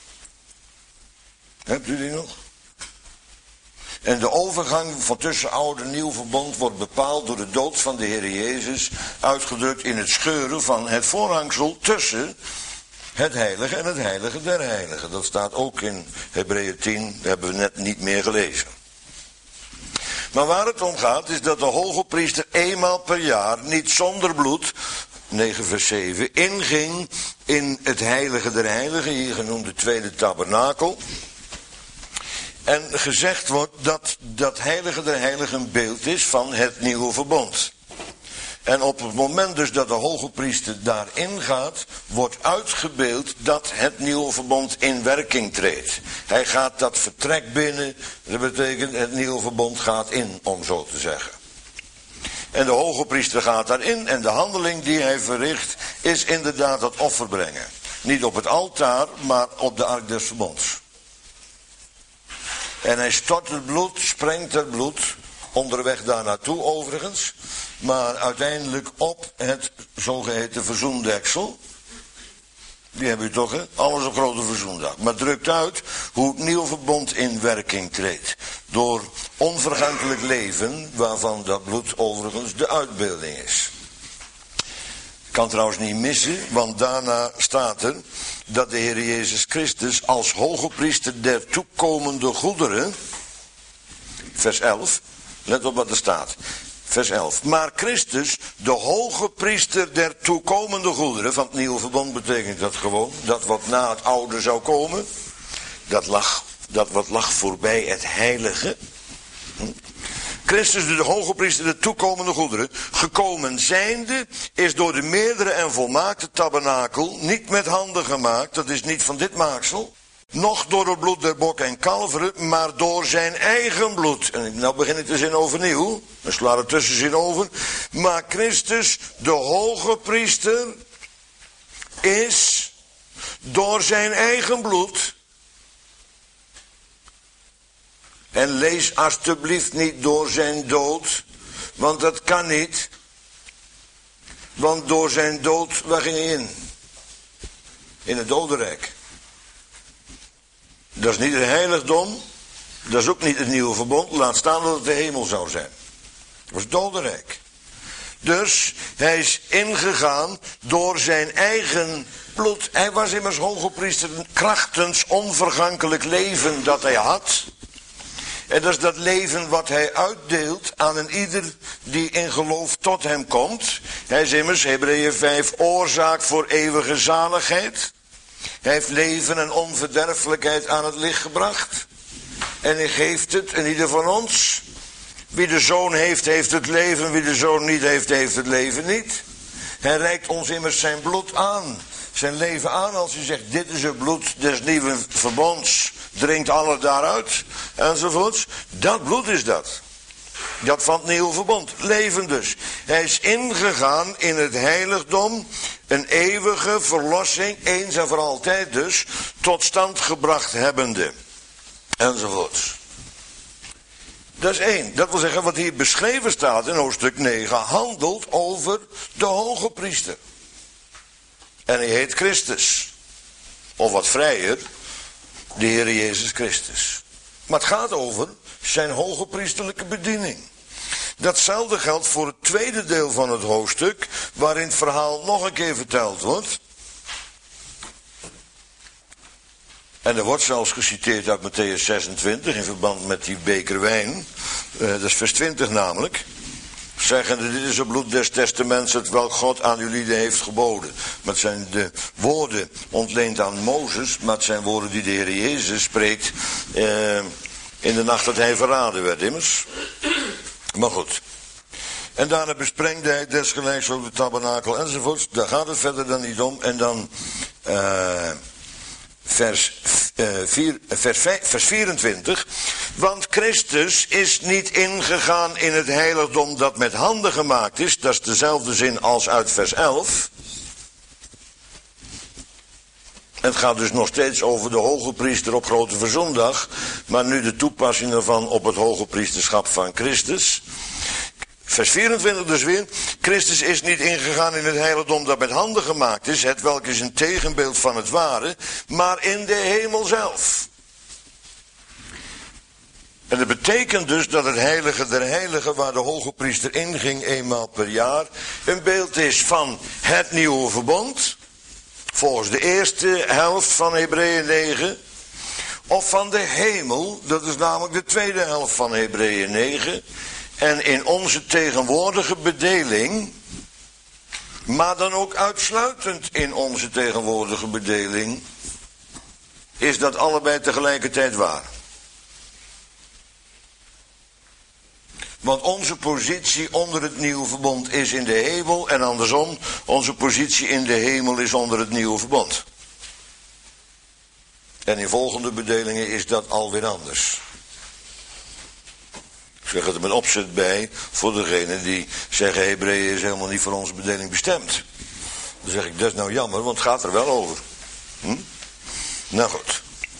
Hebt u die nog? En de overgang van tussen oude en nieuw verbond wordt bepaald door de dood van de Heer Jezus, uitgedrukt in het scheuren van het voorhangsel tussen het heilige en het heilige der heiligen. Dat staat ook in Hebreeën tien, dat hebben we net niet meer gelezen. Maar waar het om gaat is dat de hoge priester eenmaal per jaar, niet zonder bloed, negen vers zeven, inging in het heilige der heiligen, hier genoemd de tweede tabernakel. En gezegd wordt dat dat heilige der heiligen een beeld is van het nieuwe verbond. En op het moment dus dat de hoge priester daarin gaat, wordt uitgebeeld dat het nieuwe verbond in werking treedt. Hij gaat dat vertrek binnen, dat betekent het nieuwe verbond gaat in, om zo te zeggen. En de hoge priester gaat daarin en de handeling die hij verricht is inderdaad het offer brengen. Niet op het altaar, maar op de ark des verbonds. En hij stort het bloed, sprengt het bloed, onderweg daar naartoe overigens, maar uiteindelijk op het zogeheten verzoendeksel. Die hebben u toch, hè? Alles op grote verzoendag. Maar drukt uit hoe het nieuwe verbond in werking treedt. Door onvergankelijk leven, waarvan dat bloed overigens de uitbeelding is. Kan trouwens niet missen, want daarna staat er dat de Heer Jezus Christus als hoge priester der toekomende goederen, vers elf, let op wat er staat, vers elf. Maar Christus, de hoge priester der toekomende goederen, van het nieuwe verbond betekent dat gewoon, dat wat na het oude zou komen, dat, lag, dat wat lag voorbij het heilige. Hm? Christus, de hoge priester der toekomende goederen, gekomen zijnde, is door de meerdere en volmaakte tabernakel niet met handen gemaakt, dat is niet van dit maaksel, noch door het bloed der bok en kalveren, maar door zijn eigen bloed. En nou begin ik de zin overnieuw, dan sla er tussenzin over. Maar Christus, de hoge priester, is door zijn eigen bloed. En lees alstublieft niet door zijn dood, want dat kan niet. Want door zijn dood, waar ging hij in? In het dodenrijk. Dat is niet het heiligdom, dat is ook niet het nieuwe verbond, laat staan dat het de hemel zou zijn. Dat was het dodenrijk. Dus hij is ingegaan door zijn eigen bloed. Hij was immers hoge priester krachtens onvergankelijk leven dat hij had. En dat is dat leven wat hij uitdeelt aan een ieder die in geloof tot hem komt. Hij is immers, Hebreeën vijf, oorzaak voor eeuwige zaligheid. Hij heeft leven en onverderfelijkheid aan het licht gebracht. En hij geeft het in ieder van ons. Wie de zoon heeft, heeft het leven. Wie de zoon niet heeft, heeft het leven niet. Hij reikt ons immers zijn bloed aan. Zijn leven aan als hij zegt, dit is het bloed des nieuwe verbonds. Drinkt alle daaruit. Enzovoorts. Dat bloed is dat. Dat van het nieuwe verbond. Leven dus. Hij is ingegaan in het heiligdom. Een eeuwige verlossing. Eens en voor altijd dus. Tot stand gebracht hebbende. Enzovoorts. Dat is één. Dat wil zeggen wat hier beschreven staat in hoofdstuk negen. Handelt over de hoge priester. En hij heet Christus. Of wat vrijer. De Heer Jezus Christus. Maar het gaat over zijn hoge priesterlijke bediening. Datzelfde geldt voor het tweede deel van het hoofdstuk, waarin het verhaal nog een keer verteld wordt. En er wordt zelfs geciteerd uit Matthäus zesentwintig in verband met die beker wijn. Uh, dat is vers twintig namelijk. Zeggende, dit is het bloed des testaments, het welk God aan jullie heeft geboden. Maar het zijn de woorden ontleend aan Mozes, maar het zijn woorden die de Heer Jezus spreekt uh, in de nacht dat hij verraden werd immers. Maar goed. En daarna besprengde hij desgelijks ook de tabernakel enzovoorts. Daar gaat het verder dan niet om. En dan uh, vers, uh, vier, vers, vers vierentwintig. Want Christus is niet ingegaan in het heiligdom dat met handen gemaakt is. Dat is dezelfde zin als uit vers elf. Het gaat dus nog steeds over de hoge priester op Grote Verzoendag. Maar nu de toepassing ervan op het hoge priesterschap van Christus. Vers vierentwintig dus weer. Christus is niet ingegaan in het heiligdom dat met handen gemaakt is. Het welk is een tegenbeeld van het ware. Maar in de hemel zelf. En dat betekent dus dat het heilige der heiligen waar de hoge priester inging eenmaal per jaar. Een beeld is van het nieuwe verbond. Volgens de eerste helft van Hebreeën negen. Of van de hemel. Dat is namelijk de tweede helft van Hebreeën negen. En in onze tegenwoordige bedeling. Maar dan ook uitsluitend in onze tegenwoordige bedeling. Is dat allebei tegelijkertijd waar. Want onze positie onder het nieuwe verbond is in de hemel en andersom, onze positie in de hemel is onder het nieuwe verbond. En in volgende bedelingen is dat alweer anders. Ik zeg het er met opzet bij voor degenen die zeggen Hebreeën is helemaal niet voor onze bedeling bestemd. Dan zeg ik dat is nou jammer, want het gaat er wel over. Hm? Nou goed.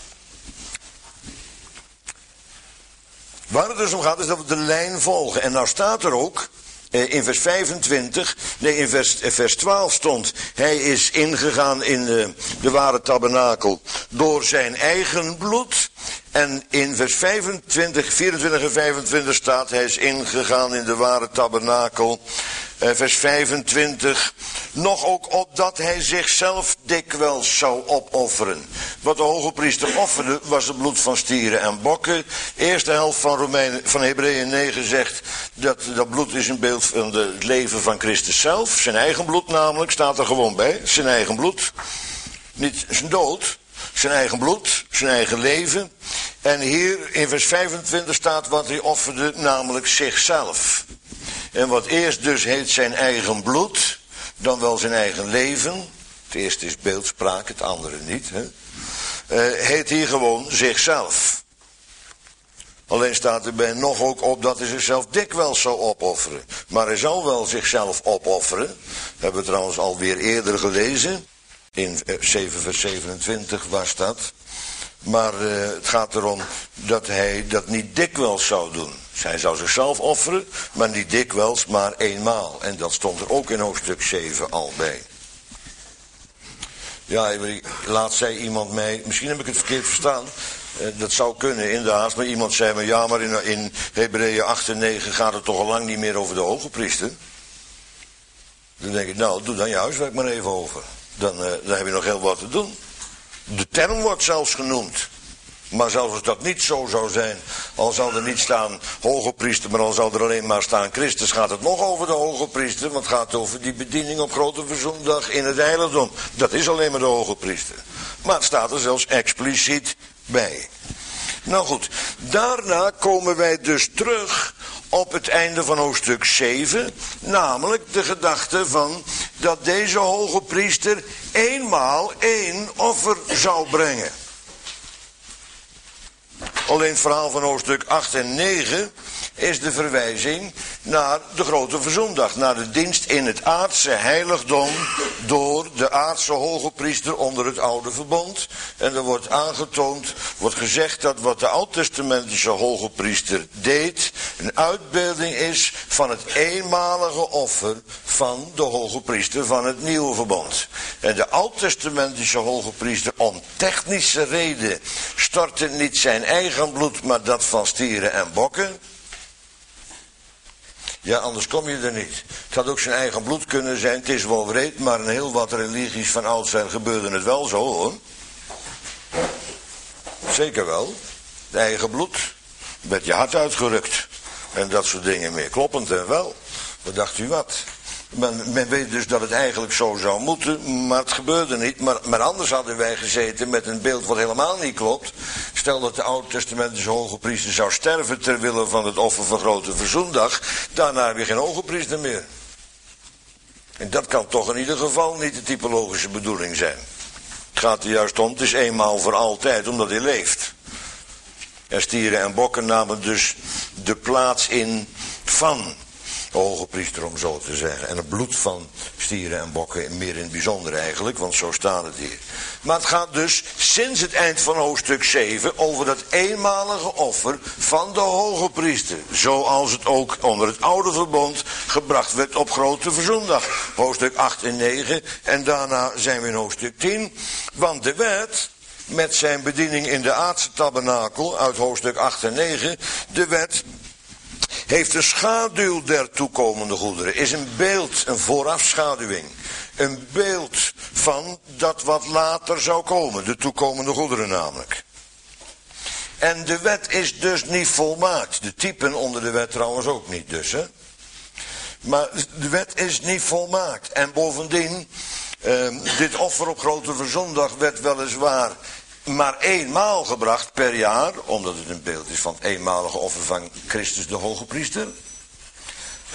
Waar het dus om gaat is dat we de lijn volgen. En nou staat er ook eh, in vers vijfentwintig, nee in vers, eh, vers twaalf stond, hij is ingegaan in eh, de ware tabernakel door zijn eigen bloed. En in vers vijfentwintig, vierentwintig en vijfentwintig staat, hij is ingegaan in de ware tabernakel. Uh, vers vijfentwintig, nog ook opdat hij zichzelf dikwijls zou opofferen. Wat de hoge priester offerde was het bloed van stieren en bokken. De eerste helft van, Romeinen, van Hebreeën negen zegt dat dat bloed is een beeld van de, het leven van Christus zelf. Zijn eigen bloed namelijk, staat er gewoon bij. Zijn eigen bloed. Niet zijn dood. Zijn eigen bloed, zijn eigen leven. En hier in vers vijfentwintig staat wat hij offerde, namelijk zichzelf. En wat eerst dus heet zijn eigen bloed, dan wel zijn eigen leven. Het eerste is beeldspraak, het andere niet. Hè? Uh, heet hier gewoon zichzelf. Alleen staat erbij nog ook op dat hij zichzelf dikwijls zou opofferen. Maar hij zal wel zichzelf opofferen. Dat hebben we trouwens alweer eerder gelezen. In zeven vers zevenentwintig was dat. Maar uh, het gaat erom dat hij dat niet dikwijls zou doen. Hij zou zichzelf offeren, maar niet dikwijls, maar eenmaal. En dat stond er ook in hoofdstuk zeven al bij. Ja, laatst zei iemand mij, misschien heb ik het verkeerd verstaan. Uh, dat zou kunnen, inderdaad. Maar iemand zei me, ja, maar in, in Hebreeën acht en negen gaat het toch al lang niet meer over de hoge priester. Dan denk ik, nou, doe dan je huiswerk maar even over. Dan, uh, dan heb je nog heel wat te doen. De term wordt zelfs genoemd. Maar zelfs als dat niet zo zou zijn, al zou er niet staan hoge priester, maar al zou er alleen maar staan Christus, gaat het nog over de hoge priester, want het gaat over die bediening op grote verzoendag in het heiligdom. Dat is alleen maar de hoge priester. Maar het staat er zelfs expliciet bij. Nou goed, daarna komen wij dus terug op het einde van hoofdstuk zeven, namelijk de gedachte van dat deze hoge priester eenmaal één offer zou brengen. Alleen het verhaal van hoofdstuk acht en negen is de verwijzing naar de grote verzoendag, naar de dienst in het aardse heiligdom door de aardse hoge priester onder het oude verbond. En er wordt aangetoond, wordt gezegd dat wat de oud-testamentische hoge priester deed een uitbeelding is van het eenmalige offer van de hoge priester van het nieuwe verbond. En de oud-testamentische hoge priester om technische reden stortte niet zijn eigen bloed, maar dat van stieren en bokken. Ja, anders kom je er niet. Het had ook zijn eigen bloed kunnen zijn, het is wel wreed, maar in heel wat religies van oudsher gebeurde het wel zo, hoor. Zeker wel. Het eigen bloed werd je hart uitgerukt. En dat soort dingen meer. Kloppend en wel. Wat dacht u wat? Men, men weet dus dat het eigenlijk zo zou moeten, maar het gebeurde niet. Maar, maar anders hadden wij gezeten met een beeld wat helemaal niet klopt. Stel dat de Oud-testamentische hoge priester zou sterven ter wille van het offer van grote verzoendag. Daarna heb je geen hoge priester meer. En dat kan toch in ieder geval niet de typologische bedoeling zijn. Het gaat er juist om, het is eenmaal voor altijd, omdat hij leeft. En stieren en bokken namen dus de plaats in van de hoge priester, om zo te zeggen. En het bloed van stieren en bokken meer in het bijzonder eigenlijk, want zo staat het hier. Maar het gaat dus sinds het eind van hoofdstuk zeven over dat eenmalige offer van de hoge priester. Zoals het ook onder het oude verbond gebracht werd op grote verzoendag. Hoofdstuk acht en negen en daarna zijn we in hoofdstuk tien. Want de wet, met zijn bediening in de aardse tabernakel uit hoofdstuk acht en negen, de wet heeft een schaduw der toekomende goederen. Is een beeld, een voorafschaduwing. Een beeld van dat wat later zou komen. De toekomende goederen namelijk. En de wet is dus niet volmaakt. De typen onder de wet trouwens ook niet dus. Hè? Maar de wet is niet volmaakt. En bovendien, eh, dit offer op grote verzoendag werd weliswaar maar eenmaal gebracht per jaar, omdat het een beeld is van het eenmalige offer van Christus de hoge priester.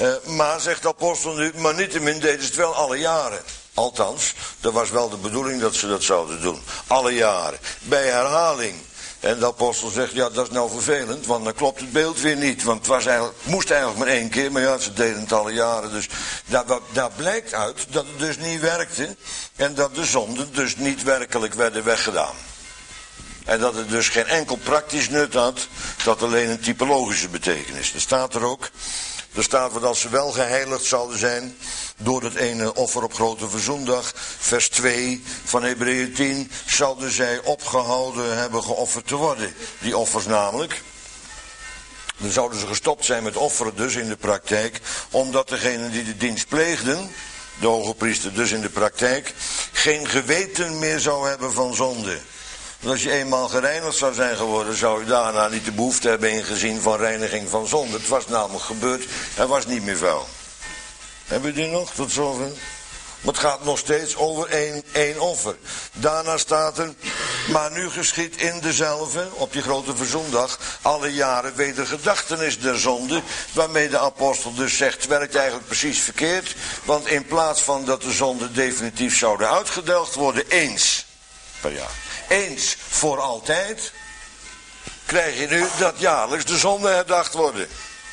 Uh, maar, zegt de apostel nu, maar niettemin deden ze het wel alle jaren. Althans, dat was wel de bedoeling dat ze dat zouden doen. Alle jaren. Bij herhaling. En de apostel zegt, ja, dat is nou vervelend, want dan klopt het beeld weer niet. Want het was eigenlijk, moest eigenlijk maar één keer, maar ja, ze deden het alle jaren. Dus daar, daar blijkt uit dat het dus niet werkte. En dat de zonden dus niet werkelijk werden weggedaan. En dat het dus geen enkel praktisch nut had, dat alleen een typologische betekenis. Er staat er ook, er staat dat als ze wel geheiligd zouden zijn door het ene offer op Grote Verzoendag, vers twee van Hebreeën tien, zouden zij opgehouden hebben geofferd te worden. Die offers namelijk. Dan zouden ze gestopt zijn met offeren dus in de praktijk, omdat degene die de dienst pleegden, de hoge priester dus in de praktijk, geen geweten meer zou hebben van zonde. Want als je eenmaal gereinigd zou zijn geworden, zou je daarna niet de behoefte hebben ingezien van reiniging van zonde. Het was namelijk gebeurd, hij was niet meer vuil. Hebben we die nog tot zover? Maar het gaat nog steeds over één, één offer. Daarna staat er, maar nu geschiet in dezelfde, op die Grote Verzoendag, alle jaren wedergedachtenis der zonde. Waarmee de apostel dus zegt, het werkt eigenlijk precies verkeerd. Want in plaats van dat de zonden definitief zouden uitgedelgd worden, eens per jaar. Eens voor altijd, krijg je nu dat jaarlijks de zonden herdacht worden.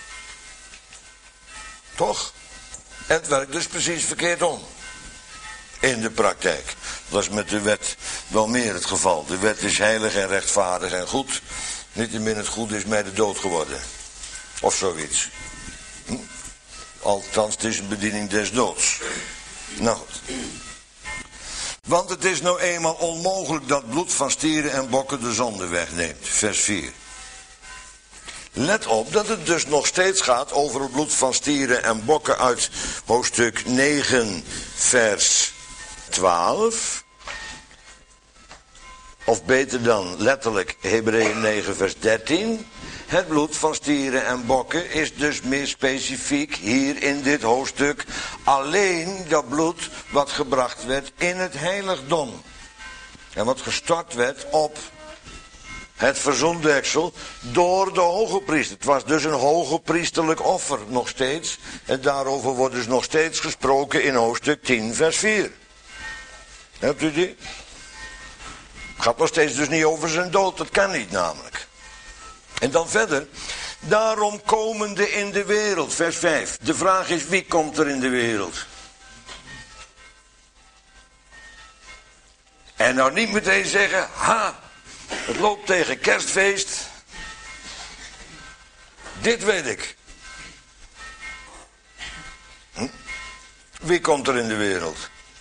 Toch? En het werkt dus precies verkeerd om. In de praktijk. Dat is met de wet wel meer het geval. De wet is heilig en rechtvaardig en goed. Niettemin het goede is mij de dood geworden. Of zoiets. Hm? Althans, het is een bediening des doods. Nou goed. Want het is nou eenmaal onmogelijk dat bloed van stieren en bokken de zonde wegneemt. Vers vier. Let op dat het dus nog steeds gaat over het bloed van stieren en bokken uit hoofdstuk negen, vers twaalf. Of beter dan letterlijk Hebreeën negen, vers dertien. Het bloed van stieren en bokken is dus meer specifiek hier in dit hoofdstuk alleen dat bloed wat gebracht werd in het heiligdom. En wat gestort werd op het verzoendeksel door de hoge priester. Het was dus een hoge priesterlijk offer nog steeds. En daarover wordt dus nog steeds gesproken in hoofdstuk tien vers vier. Hebt u die? Het gaat nog steeds dus niet over zijn dood. Dat kan niet namelijk. En dan verder. Daarom komende in de wereld. Vers vijf. De vraag is, wie komt er in de wereld? En nou niet meteen zeggen, ha, het loopt tegen kerstfeest. Dit weet ik. Hm? Wie komt er in de wereld?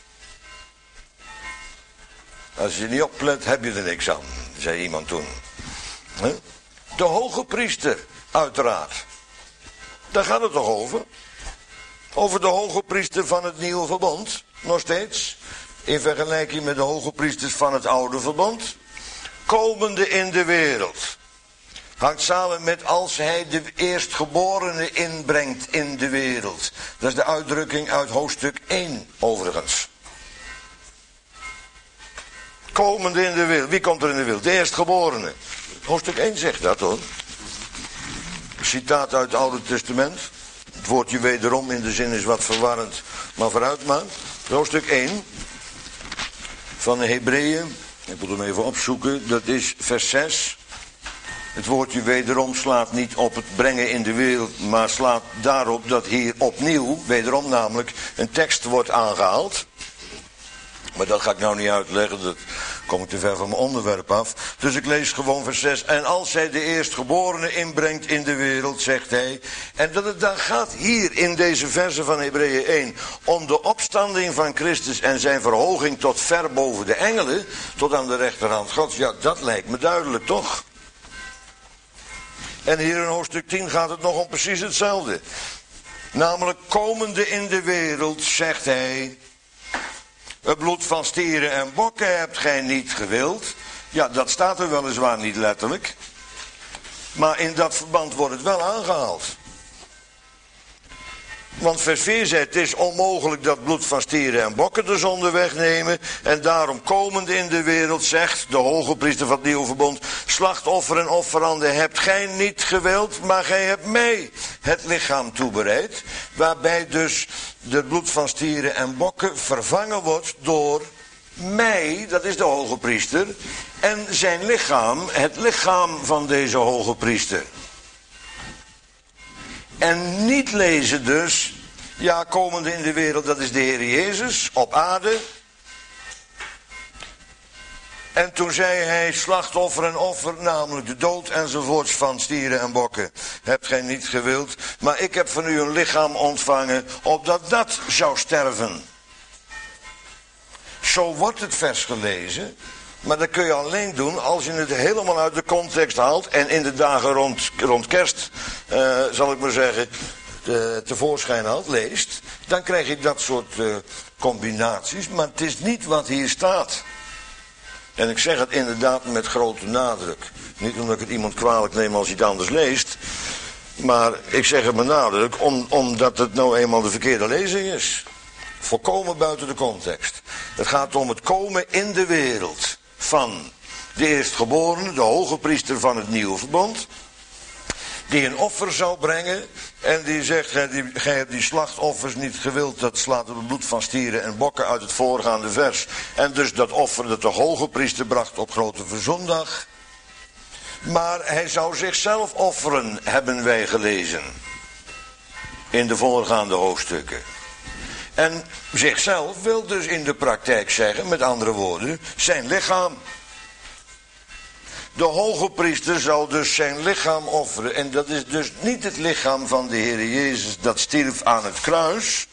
Als je niet oplet, heb je er niks aan, zei iemand toen. Hm? De hoge priester, uiteraard. Daar gaat het toch over? Over de hoge priester van het nieuwe verbond, nog steeds. In vergelijking met de hoge priesters van het oude verbond. Komende in de wereld. Hangt samen met als hij de eerstgeborene inbrengt in de wereld. Dat is de uitdrukking uit hoofdstuk één overigens. Komende in de wereld. Wie komt er in de wereld? De eerstgeborene. Hoofdstuk één zegt dat hoor. Citaat uit het Oude Testament. Het woordje wederom in de zin is wat verwarrend. Maar vooruit maar. Hoofdstuk één. Van de Hebreeën. Ik moet hem even opzoeken. Dat is vers zes. Het woordje wederom slaat niet op het brengen in de wereld. Maar slaat daarop dat hier opnieuw. Wederom namelijk een tekst wordt aangehaald. Maar dat ga ik nou niet uitleggen, dat kom ik te ver van mijn onderwerp af. Dus ik lees gewoon vers zes. En als hij de eerstgeborene inbrengt in de wereld, zegt hij. En dat het dan gaat hier in deze versen van Hebreeën één om de opstanding van Christus en zijn verhoging tot ver boven de engelen, tot aan de rechterhand Gods. Ja, dat lijkt me duidelijk, toch? En hier in hoofdstuk tien gaat het nog om precies hetzelfde. Namelijk komende in de wereld, zegt hij. Het bloed van stieren en bokken hebt gij niet gewild. Ja, dat staat er weliswaar niet letterlijk. Maar in dat verband wordt het wel aangehaald. Want vers vier zegt, het is onmogelijk dat bloed van stieren en bokken de zonde wegnemen. En daarom komende in de wereld zegt de hoge priester van het nieuwe verbond. Slachtoffer en offerande hebt gij niet gewild, maar gij hebt mij het lichaam toebereidt, waarbij dus het bloed van stieren en bokken vervangen wordt door mij, dat is de hoge priester, en zijn lichaam, het lichaam van deze hoge priester. En niet lezen dus, ja, komende in de wereld, dat is de Heer Jezus, op aarde. En toen zei hij, slachtoffer en offer, namelijk de dood enzovoorts van stieren en bokken, hebt gij niet gewild, maar ik heb van u een lichaam ontvangen, opdat dat zou sterven. Zo wordt het vers gelezen, maar dat kun je alleen doen als je het helemaal uit de context haalt en in de dagen rond, rond kerst, uh, zal ik maar zeggen, uh, tevoorschijn haalt, leest. Dan krijg je dat soort uh, combinaties, maar het is niet wat hier staat. En ik zeg het inderdaad met grote nadruk. Niet omdat ik het iemand kwalijk neem als hij het anders leest, maar ik zeg het met nadruk om, omdat het nou eenmaal de verkeerde lezing is. Volkomen buiten de context. Het gaat om het komen in de wereld van de eerstgeborene, de hoge priester van het nieuwe verbond, die een offer zou brengen en die zegt, gij hebt die slachtoffers niet gewild, dat slaat op het bloed van stieren en bokken uit het voorgaande vers. En dus dat offer dat de hoge priester bracht op grote verzondag. Maar hij zou zichzelf offeren, hebben wij gelezen in de voorgaande hoofdstukken. En zichzelf wil dus in de praktijk zeggen, met andere woorden, zijn lichaam. De hoge priester zou dus zijn lichaam offeren. En dat is dus niet het lichaam van de Heer Jezus dat stierf aan het kruis.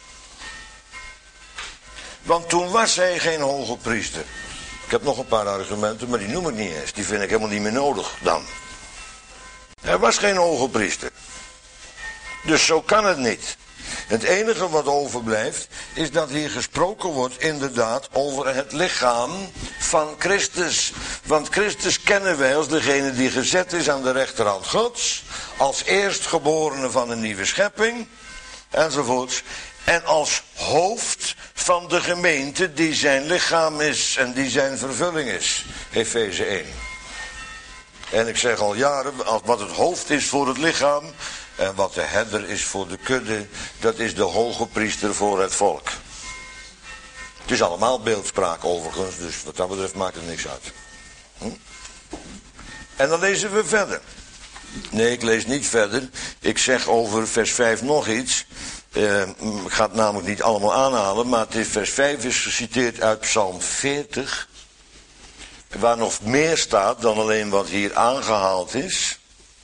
Want toen was hij geen hoge priester. Ik heb nog een paar argumenten, maar die noem ik niet eens. Die vind ik helemaal niet meer nodig dan. Hij was geen hoge priester. Dus zo kan het niet. Het enige wat overblijft is dat hier gesproken wordt inderdaad over het lichaam van Christus. Want Christus kennen wij als degene die gezet is aan de rechterhand Gods, als eerstgeborene van een nieuwe schepping enzovoorts. En als hoofd van de gemeente die zijn lichaam is en die zijn vervulling is. Efeze één. En ik zeg al jaren, wat het hoofd is voor het lichaam en wat de herder is voor de kudde, dat is de hoge priester voor het volk. Het is allemaal beeldspraak overigens, dus wat dat betreft maakt het niks uit. Hm? En dan lezen we verder. Nee, ik lees niet verder. Ik zeg over vers vijf nog iets. Uh, ik ga het namelijk niet allemaal aanhalen, maar het is, vers vijf is geciteerd uit Psalm veertig. Waar nog meer staat dan alleen wat hier aangehaald is.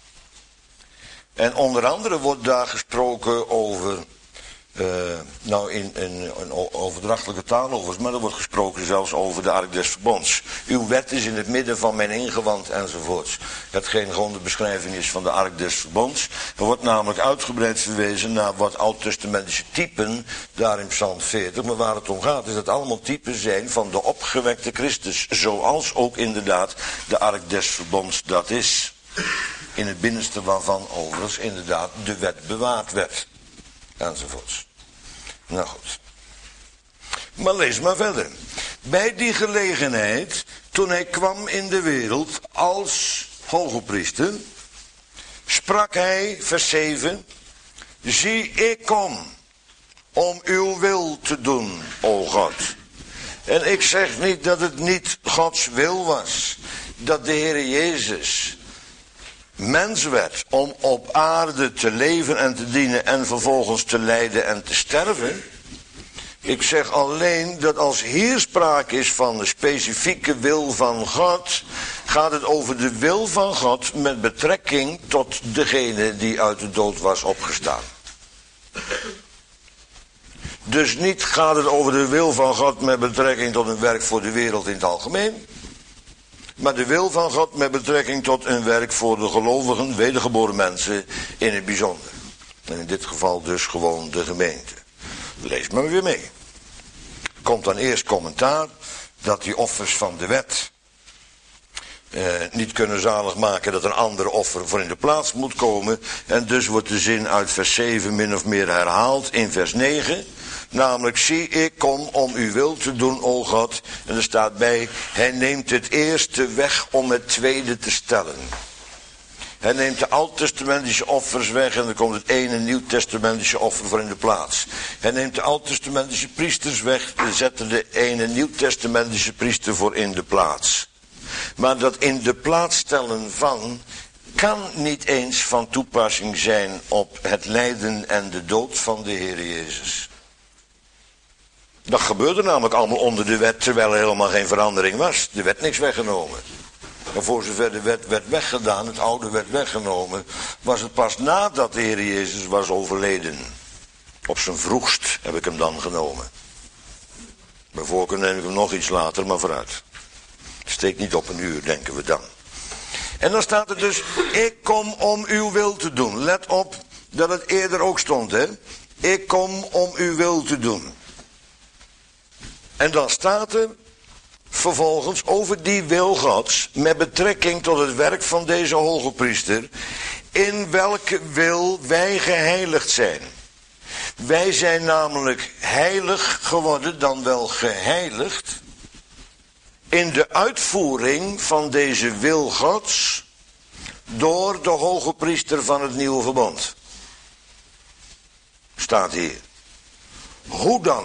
En onder andere wordt daar gesproken over, uh, nou in, in, in overdrachtelijke taal overigens, maar er wordt gesproken zelfs over de ark des verbonds. Uw wet is in het midden van mijn ingewand enzovoorts. Hetgeen gewoon de beschrijving is van de ark des verbonds. Er wordt namelijk uitgebreid verwezen naar wat oud-testamentische typen daar in Psalm veertig. Maar waar het om gaat is dat allemaal typen zijn van de opgewekte Christus. Zoals ook inderdaad de ark des verbonds dat is. In het binnenste waarvan overigens inderdaad de wet bewaard werd. Enzovoorts. Nou goed. Maar lees maar verder. Bij die gelegenheid, toen hij kwam in de wereld als hoge priester, sprak hij, vers zeven, zie ik kom om uw wil te doen, o God. En ik zeg niet dat het niet Gods wil was, dat de Heer Jezus mens werd om op aarde te leven en te dienen en vervolgens te lijden en te sterven. Ik zeg alleen dat als hier sprake is van de specifieke wil van God, gaat het over de wil van God met betrekking tot degene die uit de dood was opgestaan. Dus niet gaat het over de wil van God met betrekking tot een werk voor de wereld in het algemeen, maar de wil van God met betrekking tot een werk voor de gelovigen, wedergeboren mensen in het bijzonder. En in dit geval dus gewoon de gemeente. Lees maar weer mee. Komt dan eerst commentaar dat die offers van de wet eh, niet kunnen zalig maken, dat een andere offer voor in de plaats moet komen. En dus wordt de zin uit vers zeven min of meer herhaald in vers negen. Namelijk, zie ik kom om uw wil te doen, o God. En er staat bij, hij neemt het eerste weg om het tweede te stellen. Hij neemt de oud-testamentische offers weg en er komt het ene nieuw-testamentische offer voor in de plaats. Hij neemt de oud-testamentische priesters weg en zet er de ene nieuw-testamentische priester voor in de plaats. Maar dat in de plaats stellen van kan niet eens van toepassing zijn op het lijden en de dood van de Heer Jezus. Dat gebeurde namelijk allemaal onder de wet, terwijl er helemaal geen verandering was. Er werd niks weggenomen. Maar voor zover de wet werd weggedaan, het oude werd weggenomen, was het pas nadat de Heer Jezus was overleden. Op zijn vroegst heb ik hem dan genomen. Bij voorkeur neem ik hem nog iets later, maar vooruit. Steekt niet op een uur, denken we dan. En dan staat er dus, ik kom om uw wil te doen. Let op dat het eerder ook stond, hè. Ik kom om uw wil te doen. En dan staat er vervolgens over die wil Gods, met betrekking tot het werk van deze hoge priester, in welke wil wij geheiligd zijn. Wij zijn namelijk heilig geworden, dan wel geheiligd, in de uitvoering van deze wil Gods, door de hoge priester van het nieuwe verbond. Staat hier. Hoe dan?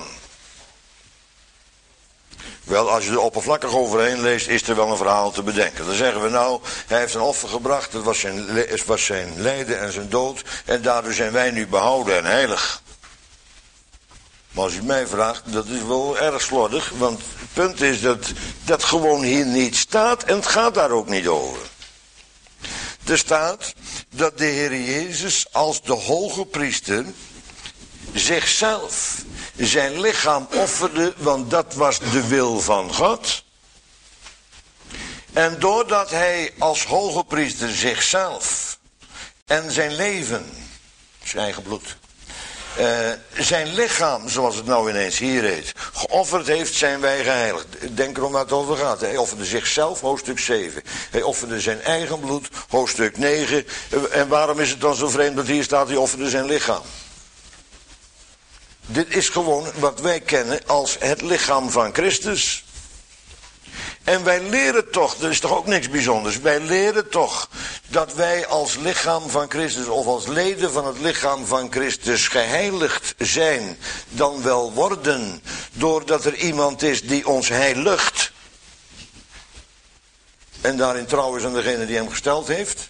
Wel, als je er oppervlakkig overheen leest, is er wel een verhaal te bedenken. Dan zeggen we nou, hij heeft een offer gebracht, dat was zijn, het was zijn lijden en zijn dood, en daardoor zijn wij nu behouden en heilig. Maar als u mij vraagt, dat is wel erg slordig, want het punt is dat dat gewoon hier niet staat en het gaat daar ook niet over. Er staat dat de Heer Jezus als de hoge priester zichzelf, zijn lichaam offerde, want dat was de wil van God. En doordat hij als hoge priester zichzelf en zijn leven, zijn eigen bloed, Uh, zijn lichaam, zoals het nou ineens hier heet, geofferd heeft, zijn wij geheiligd. Denk erom waar het over gaat. Hij offerde zichzelf, hoofdstuk zeven. Hij offerde zijn eigen bloed, hoofdstuk negen. En waarom is het dan zo vreemd dat hier staat, hij offerde zijn lichaam? Dit is gewoon wat wij kennen als het lichaam van Christus. En wij leren toch, er is toch ook niks bijzonders, wij leren toch dat wij als lichaam van Christus of als leden van het lichaam van Christus geheiligd zijn, dan wel worden, doordat er iemand is die ons heiligt. En daarin trouw is aan degene die hem gesteld heeft.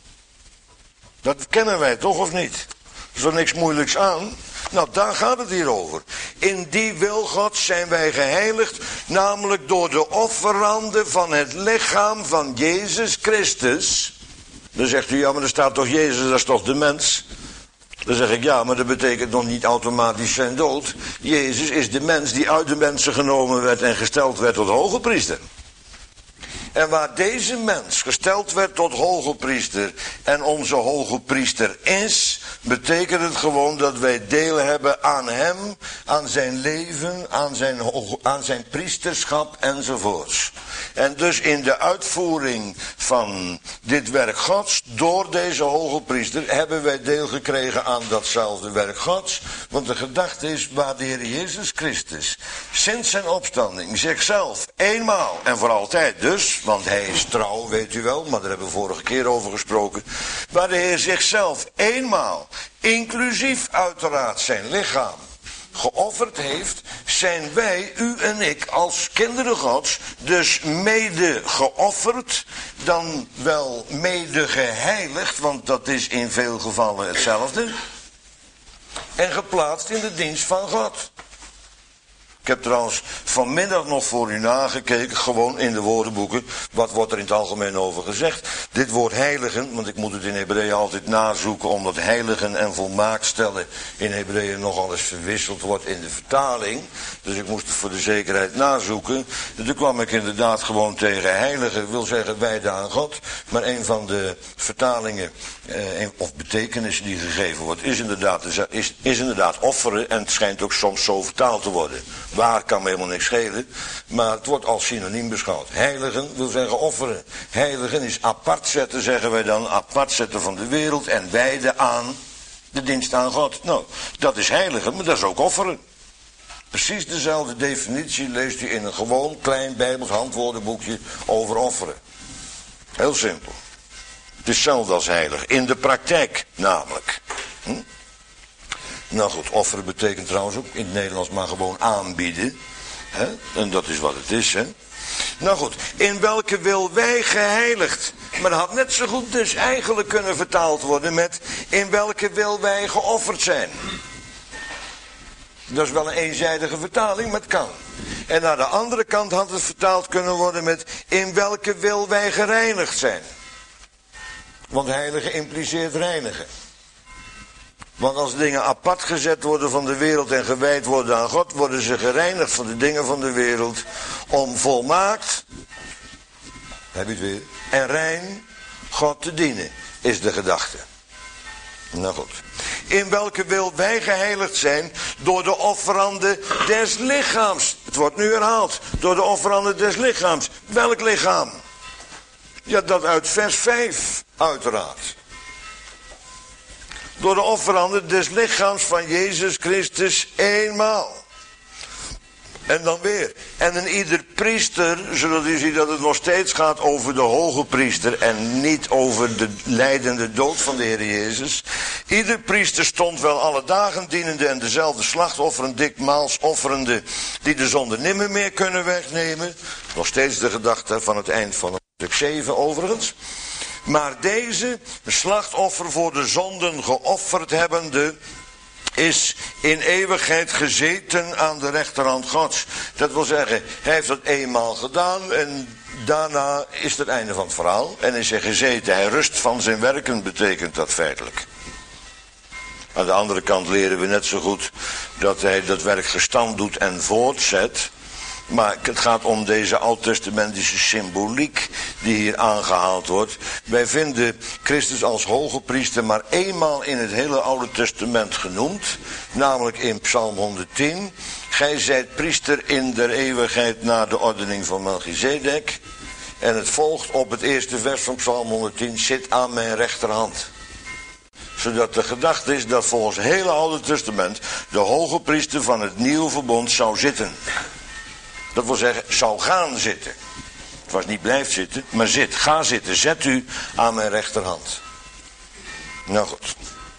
Dat kennen wij toch of niet? Er is er niks moeilijks aan. Nou, daar gaat het hier over. In die wil God zijn wij geheiligd, namelijk door de offeranden van het lichaam van Jezus Christus. Dan zegt u, ja, maar er staat toch Jezus, dat is toch de mens? Dan zeg ik, ja, maar dat betekent nog niet automatisch zijn dood. Jezus is de mens die uit de mensen genomen werd en gesteld werd tot hoge priester. En waar deze mens gesteld werd tot hoge priester en onze hoge priester is, betekent het gewoon dat wij deel hebben aan hem, aan zijn leven, aan zijn, aan zijn priesterschap enzovoorts. En dus in de uitvoering van dit werk Gods, door deze hoge priester, hebben wij deel gekregen aan datzelfde werk Gods. Want de gedachte is, waar de Heer Jezus Christus sinds zijn opstanding zichzelf eenmaal en voor altijd dus, want hij is trouw, weet u wel, maar daar hebben we vorige keer over gesproken, waar de Heer zichzelf eenmaal, inclusief uiteraard zijn lichaam, geofferd heeft, zijn wij, u en ik, als kinderen Gods, dus mede geofferd, dan wel mede geheiligd, want dat is in veel gevallen hetzelfde, en geplaatst in de dienst van God. Ik heb trouwens vanmiddag nog voor u nagekeken, gewoon in de woordenboeken, wat wordt er in het algemeen over gezegd. Dit woord heiligen, want ik moet het in Hebreeën altijd nazoeken, omdat heiligen en volmaakt stellen in Hebreeën nogal eens verwisseld wordt in de vertaling. Dus ik moest het voor de zekerheid nazoeken. En toen kwam ik inderdaad gewoon tegen heiligen, wil zeggen wijden aan God. Maar een van de vertalingen, eh, of betekenissen die gegeven wordt, is inderdaad, is, is inderdaad offeren, en het schijnt ook soms zo vertaald te worden. Waar kan me helemaal niks schelen, maar het wordt als synoniem beschouwd. Heiligen wil zeggen offeren. Heiligen is apart zetten, zeggen wij dan, apart zetten van de wereld en wijden aan de dienst aan God. Nou, dat is heiligen, maar dat is ook offeren. Precies dezelfde definitie leest u in een gewoon klein Bijbels handwoordenboekje over offeren. Heel simpel. Het is hetzelfde als heilig. In de praktijk namelijk. Hm? Nou goed, offeren betekent trouwens ook in het Nederlands maar gewoon aanbieden. Hè? En dat is wat het is, hè. Nou goed, in welke wil wij geheiligd? Maar dat had net zo goed dus eigenlijk kunnen vertaald worden met in welke wil wij geofferd zijn. Dat is wel een eenzijdige vertaling, maar het kan. En aan de andere kant had het vertaald kunnen worden met in welke wil wij gereinigd zijn. Want heiligen impliceert reinigen. Want als dingen apart gezet worden van de wereld en gewijd worden aan God, worden ze gereinigd van de dingen van de wereld om volmaakt, heb je het weer, en rein God te dienen, is de gedachte. Nou goed. In welke wil wij geheiligd zijn door de offerande des lichaams. Het wordt nu herhaald. Door de offerande des lichaams. Welk lichaam? Ja, dat uit vers vijf uiteraard. Door de offerande des lichaams van Jezus Christus eenmaal. En dan weer. En een ieder priester, zodat u ziet dat het nog steeds gaat over de hoge priester en niet over de lijdende dood van de Heer Jezus. Ieder priester stond wel alle dagen dienende en dezelfde slachtofferen, dikmaals offerende, die de zonde nimmer meer kunnen wegnemen. Nog steeds de gedachte van het eind van stuk zeven overigens. Maar deze, slachtoffer voor de zonden geofferd hebbende, is in eeuwigheid gezeten aan de rechterhand Gods. Dat wil zeggen, hij heeft dat eenmaal gedaan en daarna is het einde van het verhaal. En is hij gezeten, hij rust van zijn werken, betekent dat feitelijk. Aan de andere kant leren we net zo goed dat hij dat werk gestand doet en voortzet. Maar het gaat om deze oud-testamentische symboliek die hier aangehaald wordt. Wij vinden Christus als hoge priester maar eenmaal in het hele Oude Testament genoemd. Namelijk in Psalm honderdtien. Gij zijt priester in der eeuwigheid naar de ordening van Melchizedek. En het volgt op het eerste vers van Psalm honderdtien. Zit aan mijn rechterhand. Zodat de gedachte is dat volgens het hele Oude Testament de hoge priester van het nieuwe verbond zou zitten. Dat wil zeggen, zou gaan zitten. Het was niet blijft zitten, maar zit. Ga zitten, zet u aan mijn rechterhand. Nou goed.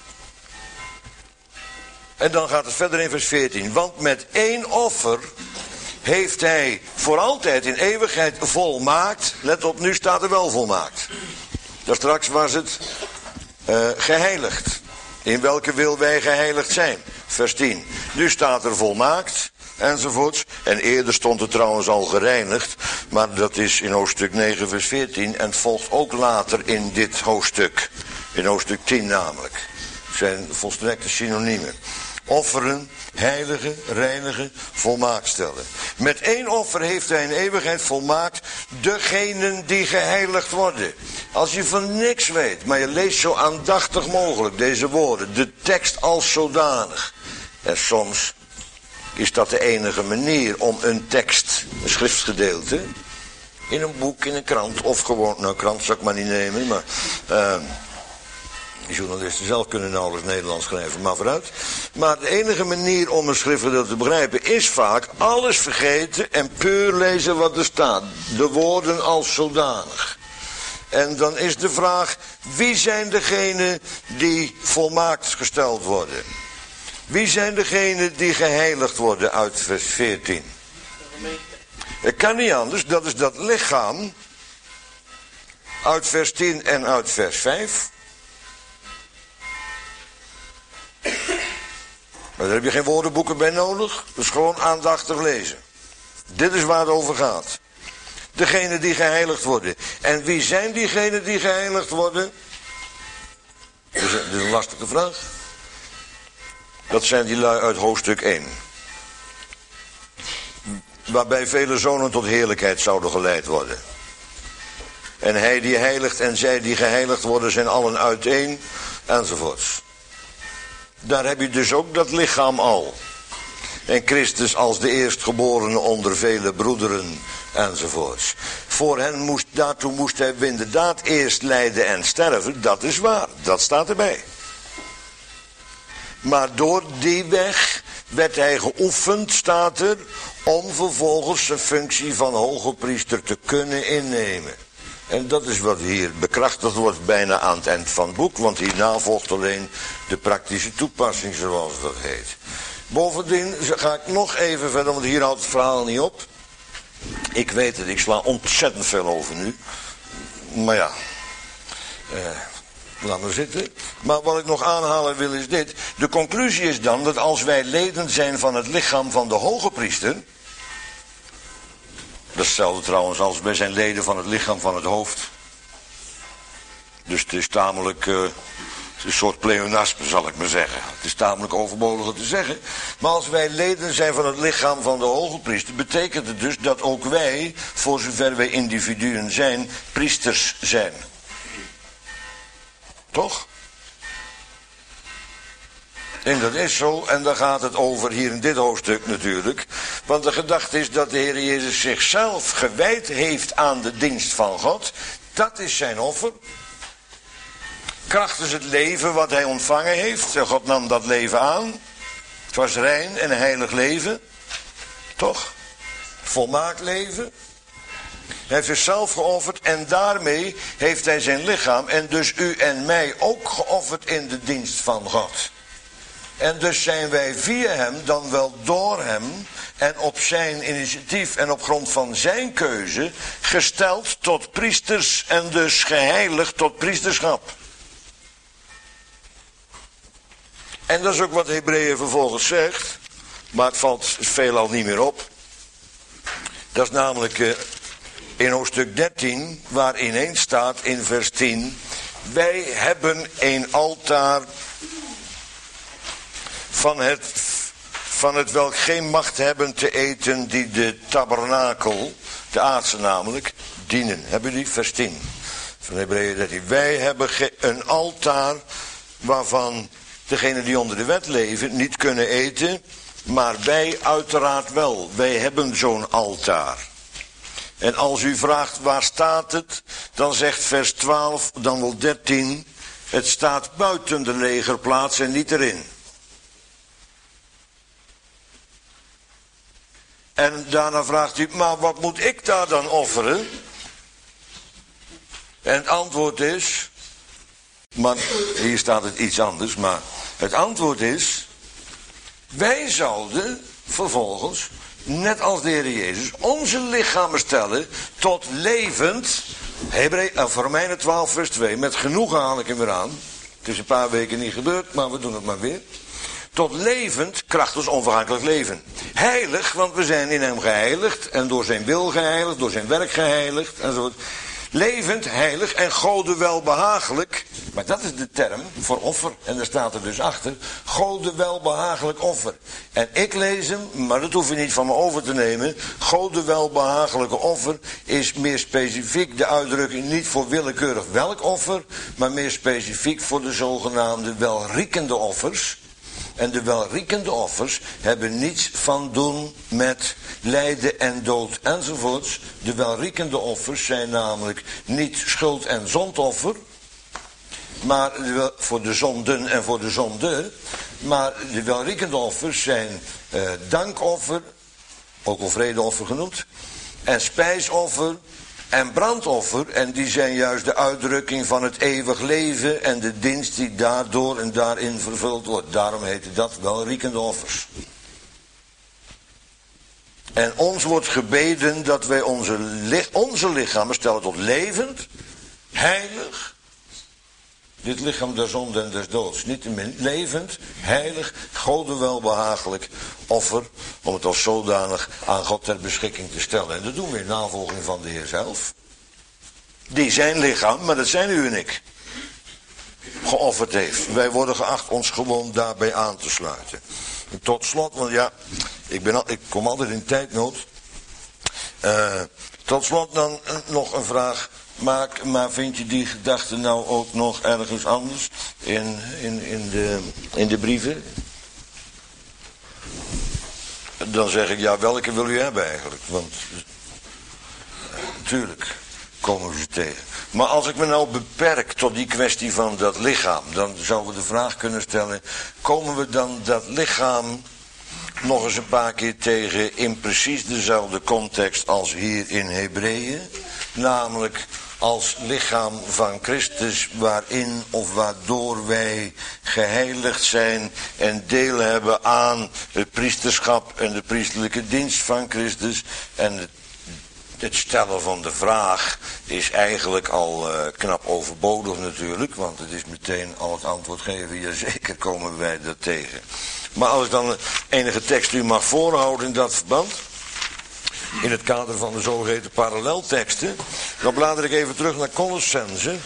En dan gaat het verder in vers veertien. Want met één offer heeft hij voor altijd in eeuwigheid volmaakt. Let op, nu staat er wel volmaakt. Daar straks was het uh, geheiligd. In welke wil wij geheiligd zijn? Vers tien. Nu staat er volmaakt. Enzovoorts. En eerder stond het trouwens al gereinigd. Maar dat is in hoofdstuk negen vers veertien. En het volgt ook later in dit hoofdstuk. In hoofdstuk tien namelijk. Het zijn volstrekte synoniemen. Offeren, heiligen, reinigen, volmaakt stellen. Met één offer heeft hij in eeuwigheid volmaakt degenen die geheiligd worden. Als je van niks weet, maar je leest zo aandachtig mogelijk deze woorden. De tekst als zodanig. En soms is dat de enige manier om een tekst, een schriftgedeelte, in een boek, in een krant, of gewoon, nou krant zou ik maar niet nemen, maar uh, journalisten zelf kunnen nauwelijks Nederlands schrijven, maar vooruit. Maar de enige manier om een schriftgedeelte te begrijpen is vaak alles vergeten en puur lezen wat er staat. De woorden als zodanig. En dan is de vraag, wie zijn degenen die volmaakt gesteld worden? Wie zijn degenen die geheiligd worden uit vers veertien? Het kan niet anders, dat is dat lichaam uit vers tien en uit vers vijf. Maar daar heb je geen woordenboeken bij nodig, dus gewoon aandachtig lezen. Dit is waar het over gaat. Degenen die geheiligd worden. En wie zijn diegenen die geheiligd worden? Dit is een lastige vraag. Dat zijn die lui uit hoofdstuk één. Waarbij vele zonen tot heerlijkheid zouden geleid worden. En hij die heiligt en zij die geheiligd worden zijn allen uiteen. Enzovoorts. Daar heb je dus ook dat lichaam al. En Christus als de eerstgeborene onder vele broederen. Enzovoorts. Voor hen moest, daartoe moest hij inderdaad eerst lijden en sterven. Dat is waar. Dat staat erbij. Maar door die weg werd hij geoefend, staat er, om vervolgens zijn functie van hoge priester te kunnen innemen. En dat is wat hier bekrachtigd wordt bijna aan het eind van het boek, want hierna volgt alleen de praktische toepassing, zoals dat heet. Bovendien ga ik nog even verder, want hier houdt het verhaal niet op. Ik weet het, ik sla ontzettend veel over nu. Maar ja, eh, laat maar zitten. Maar wat ik nog aanhalen wil is dit. De conclusie is dan dat als wij leden zijn van het lichaam van de hoge priester. Dat is hetzelfde trouwens als wij zijn leden van het lichaam van het hoofd. Dus het is tamelijk... Uh, een soort pleonasme, zal ik maar zeggen. Het is tamelijk overbodig te zeggen. Maar als wij leden zijn van het lichaam van de hoge priester, betekent het dus dat ook wij, voor zover wij individuen zijn, priesters zijn. Toch? En dat is zo, en daar gaat het over hier in dit hoofdstuk natuurlijk. Want de gedachte is dat de Heer Jezus zichzelf gewijd heeft aan de dienst van God. Dat is zijn offer. Krachtens het leven wat hij ontvangen heeft. En God nam dat leven aan. Het was rein en een heilig leven. Toch? Volmaakt leven. Hij heeft zichzelf geofferd en daarmee heeft hij zijn lichaam en dus u en mij ook geofferd in de dienst van God. En dus zijn wij via hem, dan wel door hem en op zijn initiatief en op grond van zijn keuze gesteld tot priesters en dus geheiligd tot priesterschap. En dat is ook wat Hebreeën vervolgens zegt, maar het valt veelal niet meer op. Dat is namelijk uh, in hoofdstuk dertien, waar ineens staat in vers tien... Wij hebben een altaar van het, van het welk geen macht hebben te eten die de tabernakel, de aardse namelijk, dienen. Hebben jullie vers tien van Hebreeën dertien. Wij hebben een altaar waarvan degenen die onder de wet leven niet kunnen eten, maar wij uiteraard wel. Wij hebben zo'n altaar. En als u vraagt waar staat het, dan zegt vers twaalf, dan wel dertien, het staat buiten de legerplaats en niet erin. En daarna vraagt u, maar wat moet ik daar dan offeren? En het antwoord is, maar hier staat het iets anders, maar het antwoord is, wij zouden vervolgens, net als de Heer Jezus, onze lichamen stellen tot levend, Hebreeën, uh, Romeinen twaalf vers twee, met genoegen haal ik hem weer aan. Het is een paar weken niet gebeurd, maar we doen het maar weer. Tot levend, krachtens onvergankelijk leven. Heilig, want we zijn in hem geheiligd en door zijn wil geheiligd, door zijn werk geheiligd enzovoort. Levend, heilig en Gode welbehagelijk. Maar dat is de term voor offer. En daar staat er dus achter. Gode welbehagelijk offer. En ik lees hem, maar dat hoef je niet van me over te nemen. Gode welbehagelijke offer is meer specifiek de uitdrukking niet voor willekeurig welk offer, maar meer specifiek voor de zogenaamde welriekende offers. En de welriekende offers hebben niets van doen met lijden en dood enzovoorts. De welriekende offers zijn namelijk niet schuld- en zondoffer, maar voor de zonden en voor de zonde. Maar de welriekende offers zijn uh, dankoffer, ook wel vredeoffer genoemd, en spijsoffer en brandoffer. En die zijn juist de uitdrukking van het eeuwig leven en de dienst die daardoor en daarin vervuld wordt. Daarom heette dat welriekende offers. En ons wordt gebeden dat wij onze, li- onze lichamen stellen tot levend, heilig. Dit lichaam der zonde en des doods. Niettemin levend, heilig, Gode welbehagelijk offer. Om het als zodanig aan God ter beschikking te stellen. En dat doen we in navolging van de Heer zelf. Die zijn lichaam, maar dat zijn u en ik, geofferd heeft. Wij worden geacht ons gewoon daarbij aan te sluiten. En tot slot, want ja, ik, ben al, ik kom altijd in tijdnood. Uh, tot slot dan uh, nog een vraag. Maar, maar vind je die gedachte nou ook nog ergens anders in, in, in, de, in de brieven? Dan zeg ik, ja, welke wil u hebben eigenlijk? Want, natuurlijk komen we ze tegen. Maar als ik me nou beperk tot die kwestie van dat lichaam, dan zouden we de vraag kunnen stellen, komen we dan dat lichaam nog eens een paar keer tegen in precies dezelfde context als hier in Hebreeën? Namelijk als lichaam van Christus, waarin of waardoor wij geheiligd zijn en deel hebben aan het priesterschap en de priesterlijke dienst van Christus. En het, het stellen van de vraag is eigenlijk al uh, knap overbodig natuurlijk, want het is meteen al het antwoord geven, jazeker komen wij dat tegen. Maar als ik dan enige tekst u mag voorhouden in dat verband, in het kader van de zogeheten parallelteksten, dan blader ik even terug naar Colossense.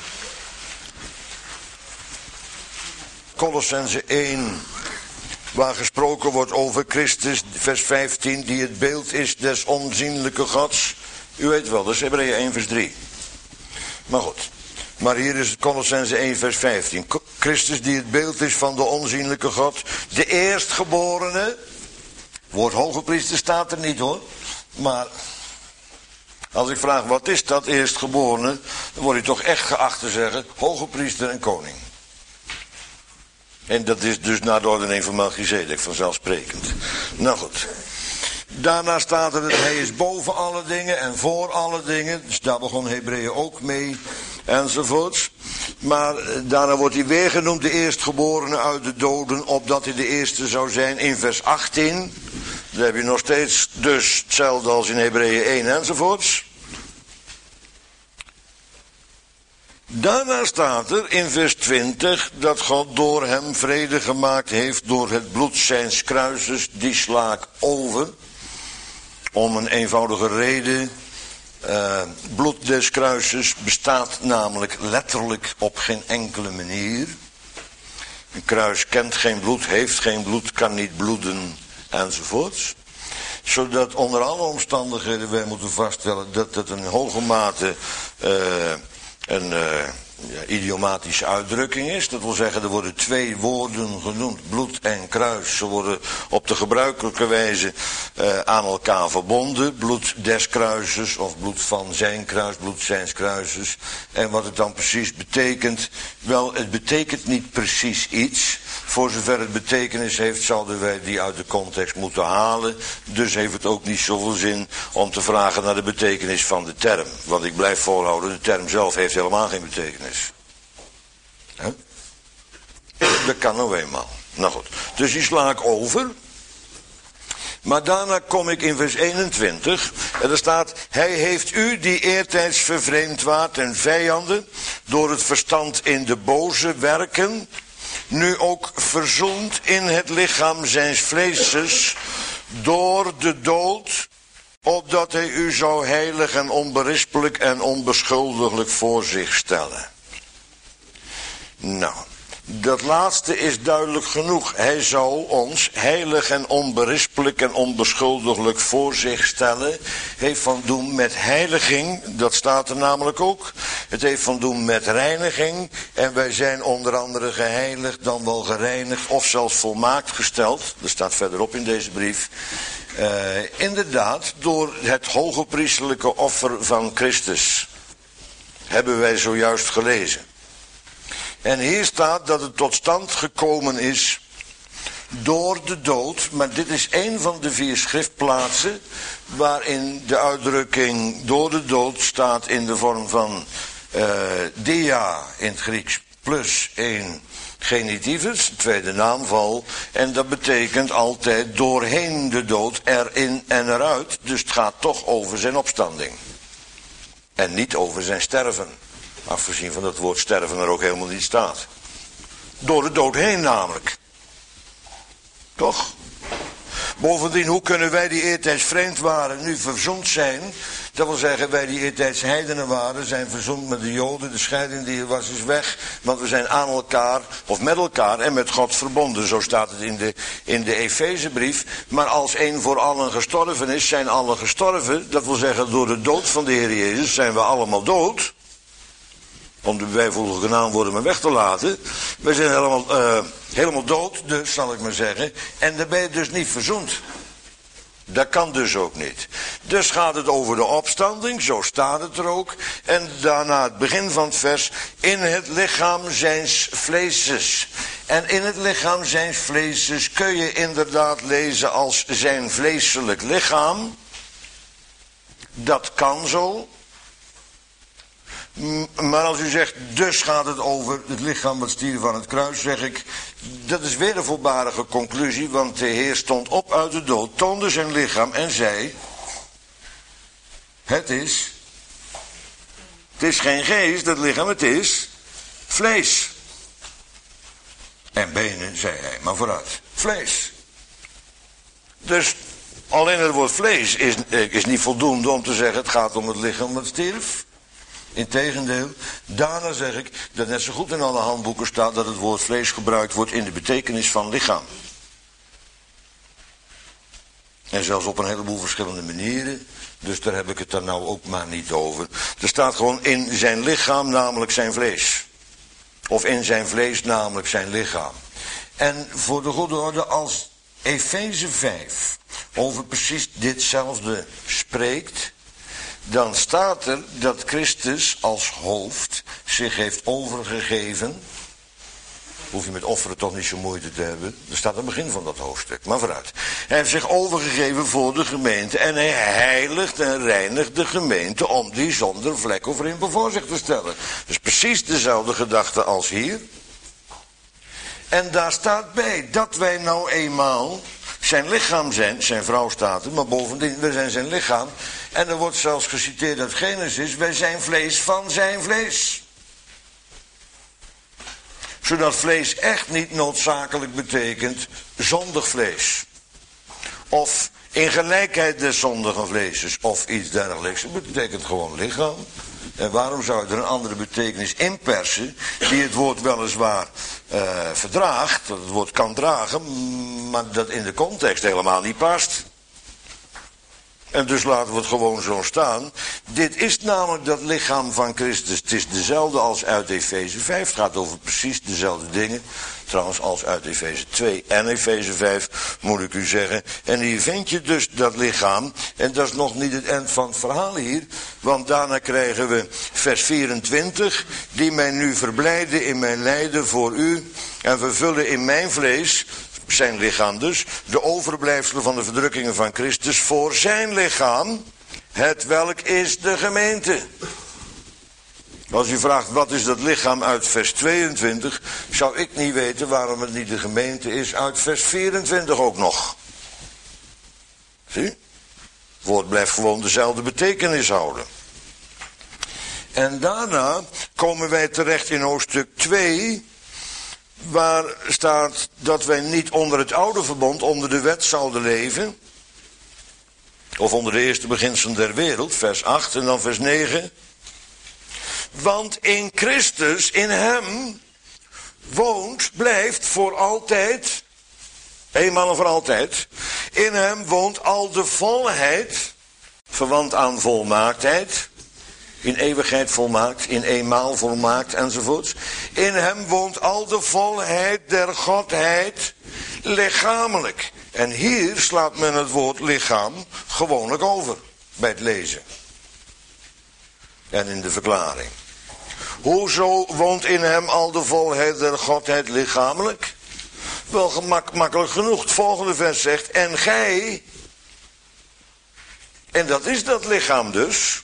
Colossense één, waar gesproken wordt over Christus, vers vijftien, die het beeld is des onzienlijke Gods. U weet wel, dat is Hebreeën één vers drie. Maar goed, maar hier is het Colossense één vers vijftien. Christus die het beeld is van de onzienlijke God, de eerstgeborene. Woord hogepriester staat er niet hoor. Maar als ik vraag wat is dat eerstgeborene, dan word je toch echt geacht te zeggen hogepriester en koning. En dat is dus naar de ordening van Melchizedek, vanzelfsprekend. Nou goed. Daarna staat er dat hij is boven alle dingen en voor alle dingen. Dus daar begon Hebreeën ook mee. Enzovoorts. Maar daarna wordt hij weer genoemd de eerstgeborene uit de doden, opdat hij de eerste zou zijn in vers achttien. Dan heb je nog steeds dus hetzelfde als in Hebreeën één enzovoorts. Daarna staat er in vers twintig dat God door hem vrede gemaakt heeft door het bloed zijns kruises, die sla ik over. Om een eenvoudige reden. Uh, bloed des kruises bestaat namelijk letterlijk op geen enkele manier. Een kruis kent geen bloed, heeft geen bloed, kan niet bloeden enzovoorts. Zodat onder alle omstandigheden wij moeten vaststellen dat het een hoge mate uh, een uh, ja, idiomatische uitdrukking is. Dat wil zeggen, er worden twee woorden genoemd, bloed en kruis. Ze worden op de gebruikelijke wijze uh, aan elkaar verbonden. Bloed des kruises of bloed van zijn kruis, bloed zijns kruises. En wat het dan precies betekent, wel, het betekent niet precies iets. Voor zover het betekenis heeft, zouden wij die uit de context moeten halen. Dus heeft het ook niet zoveel zin om te vragen naar de betekenis van de term. Want ik blijf volhouden, de term zelf heeft helemaal geen betekenis. He? Dat kan nou eenmaal. Nou goed, dus die sla ik over. Maar daarna kom ik in vers eenentwintig. En er staat, hij heeft u die eertijds vervreemd waart en vijanden, door het verstand in de boze werken, nu ook verzoend in het lichaam zijns vleeses door de dood, opdat hij u zou heilig en onberispelijk en onbeschuldiglijk voor zich stellen. Nou, dat laatste is duidelijk genoeg. Hij zou ons heilig en onberispelijk en onbeschuldiglijk voor zich stellen. Heeft van doen met heiliging, dat staat er namelijk ook. Het heeft van doen met reiniging. En wij zijn onder andere geheiligd, dan wel gereinigd of zelfs volmaakt gesteld. Dat staat verderop in deze brief. Uh, inderdaad, door het hoge priesterlijke offer van Christus. Hebben wij zojuist gelezen. En hier staat dat het tot stand gekomen is door de dood. Maar dit is een van de vier schriftplaatsen waarin de uitdrukking door de dood staat in de vorm van uh, dia in het Grieks plus één genitivus, tweede naamval. En dat betekent altijd doorheen de dood, erin en eruit. Dus het gaat toch over zijn opstanding. En niet over zijn sterven. Afgezien van dat woord sterven er ook helemaal niet staat. Door de dood heen namelijk. Toch? Bovendien, hoe kunnen wij die eertijds vreemd waren nu verzoend zijn? Dat wil zeggen, wij die eertijds heidenen waren, zijn verzoend met de Joden. De scheiding die er was is weg. Want we zijn aan elkaar, of met elkaar en met God verbonden. Zo staat het in de, in de Efezebrief. Maar als één voor allen gestorven is, zijn allen gestorven. Dat wil zeggen, door de dood van de Heer Jezus zijn we allemaal dood. Om de bijvoeglijke naamwoorden maar weg te laten. Wij zijn helemaal, uh, helemaal dood, dus zal ik maar zeggen. En dan ben je dus niet verzoend. Dat kan dus ook niet. Dus gaat het over de opstanding, zo staat het er ook. En daarna het begin van het vers. In het lichaam zijns vleeses. En in het lichaam zijns vleeses kun je inderdaad lezen als zijn vleeselijk lichaam. Dat kan zo. Maar als u zegt, dus gaat het over het lichaam wat stierf aan het kruis, zeg ik, dat is weer een voorbarige conclusie, want de Heer stond op uit de dood, toonde zijn lichaam en zei, het is, het is geen geest, dat lichaam, het is vlees. En benen, zei hij, maar vooruit, vlees. Dus alleen het woord vlees is, is niet voldoende om te zeggen, het gaat om het lichaam wat stierf. Integendeel, daarna zeg ik dat net zo goed in alle handboeken staat dat het woord vlees gebruikt wordt in de betekenis van lichaam. En zelfs op een heleboel verschillende manieren, dus daar heb ik het dan nou ook maar niet over. Er staat gewoon in zijn lichaam, namelijk zijn vlees. Of in zijn vlees, namelijk zijn lichaam. En voor de goede orde, als Efeze vijf over precies ditzelfde spreekt, dan staat er dat Christus als hoofd zich heeft overgegeven. Hoef je met offeren toch niet zo moeite te hebben. Dat staat aan het begin van dat hoofdstuk, maar vooruit. Hij heeft zich overgegeven voor de gemeente en hij heiligt en reinigt de gemeente om die zonder vlek of rimpel voor zich te stellen. Dus precies dezelfde gedachte als hier. En daar staat bij dat wij nou eenmaal zijn lichaam zijn, zijn vrouw staat er, maar bovendien, we zijn zijn lichaam. En er wordt zelfs geciteerd uit Genesis, wij zijn vlees van zijn vlees. Zodat vlees echt niet noodzakelijk betekent zondig vlees. Of in gelijkheid des zondige vleeses of iets dergelijks. Het betekent gewoon lichaam. En waarom zou je er een andere betekenis inpersen, die het woord weliswaar uh, verdraagt, dat het woord kan dragen, maar dat in de context helemaal niet past. En dus laten we het gewoon zo staan. Dit is namelijk dat lichaam van Christus. Het is dezelfde als uit Efeze vijf. Het gaat over precies dezelfde dingen. Trouwens als uit Efeze twee en Efeze vijf moet ik u zeggen. En hier vind je dus dat lichaam. En dat is nog niet het eind van het verhaal hier. Want daarna krijgen we vers vierentwintig. Die mij nu verblijden in mijn lijden voor u. En vervullen in mijn vlees, zijn lichaam dus, de overblijfselen van de verdrukkingen van Christus voor zijn lichaam, het welk is de gemeente. Als u vraagt wat is dat lichaam uit vers tweeëntwintig, zou ik niet weten waarom het niet de gemeente is uit vers vierentwintig ook nog. Zie? Het woord blijft gewoon dezelfde betekenis houden. En daarna komen wij terecht in hoofdstuk twee, waar staat dat wij niet onder het oude verbond, onder de wet zouden leven. Of onder de eerste beginselen der wereld, vers acht en dan vers negen. Want in Christus, in hem, woont, blijft voor altijd, eenmaal en voor altijd. In hem woont al de volheid, verwant aan volmaaktheid. In eeuwigheid volmaakt, in eenmaal volmaakt enzovoorts. In hem woont al de volheid der Godheid lichamelijk. En hier slaat men het woord lichaam gewoonlijk over bij het lezen. En in de verklaring. Hoezo woont in hem al de volheid der Godheid lichamelijk? Wel gemak, makkelijk genoeg. Het volgende vers zegt, en gij, en dat is dat lichaam dus,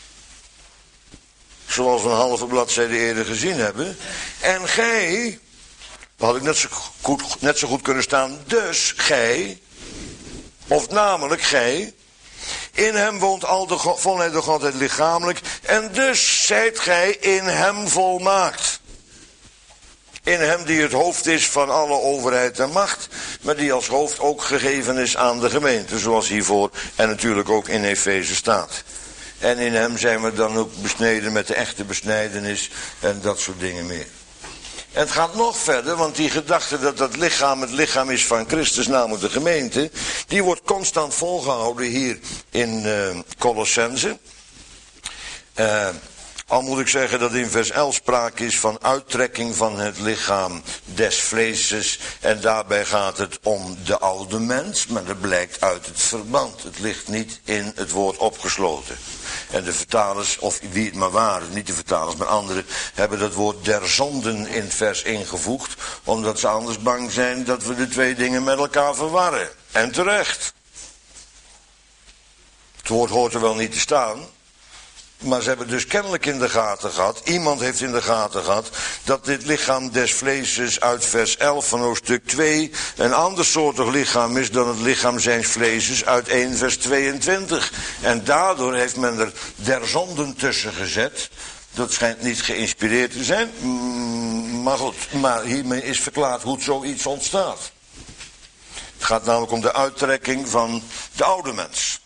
zoals we een halve bladzijde eerder gezien hebben. En gij, dat had ik net zo goed, net zo goed kunnen staan, dus gij, of namelijk gij, in hem woont al de volheid der Godheid lichamelijk, en dus zijt gij in hem volmaakt. In hem die het hoofd is van alle overheid en macht, maar die als hoofd ook gegeven is aan de gemeente, zoals hiervoor en natuurlijk ook in Efeze staat. En in hem zijn we dan ook besneden met de echte besnijdenis en dat soort dingen meer. En het gaat nog verder, want die gedachte dat dat lichaam het lichaam is van Christus, namelijk de gemeente, die wordt constant volgehouden hier in uh, Colossense. Uh, al moet ik zeggen dat in vers elf sprake is van uittrekking van het lichaam des vleeses. En daarbij gaat het om de oude mens, maar dat blijkt uit het verband. Het ligt niet in het woord opgesloten. En de vertalers, of wie het maar waren, niet de vertalers, maar anderen, hebben dat woord der zonden in het vers ingevoegd, omdat ze anders bang zijn dat we de twee dingen met elkaar verwarren. En terecht. Het woord hoort er wel niet te staan, Maar ze hebben dus kennelijk in de gaten gehad, iemand heeft in de gaten gehad, dat dit lichaam des vleeses uit vers elf van hoofdstuk twee een andersoortig lichaam is dan het lichaam zijns vleeses uit één vers tweeëntwintig. En daardoor heeft men er der zonden tussen gezet. Dat schijnt niet geïnspireerd te zijn, maar goed, maar hiermee is verklaard hoe zoiets ontstaat. Het gaat namelijk om de uittrekking van de oude mens.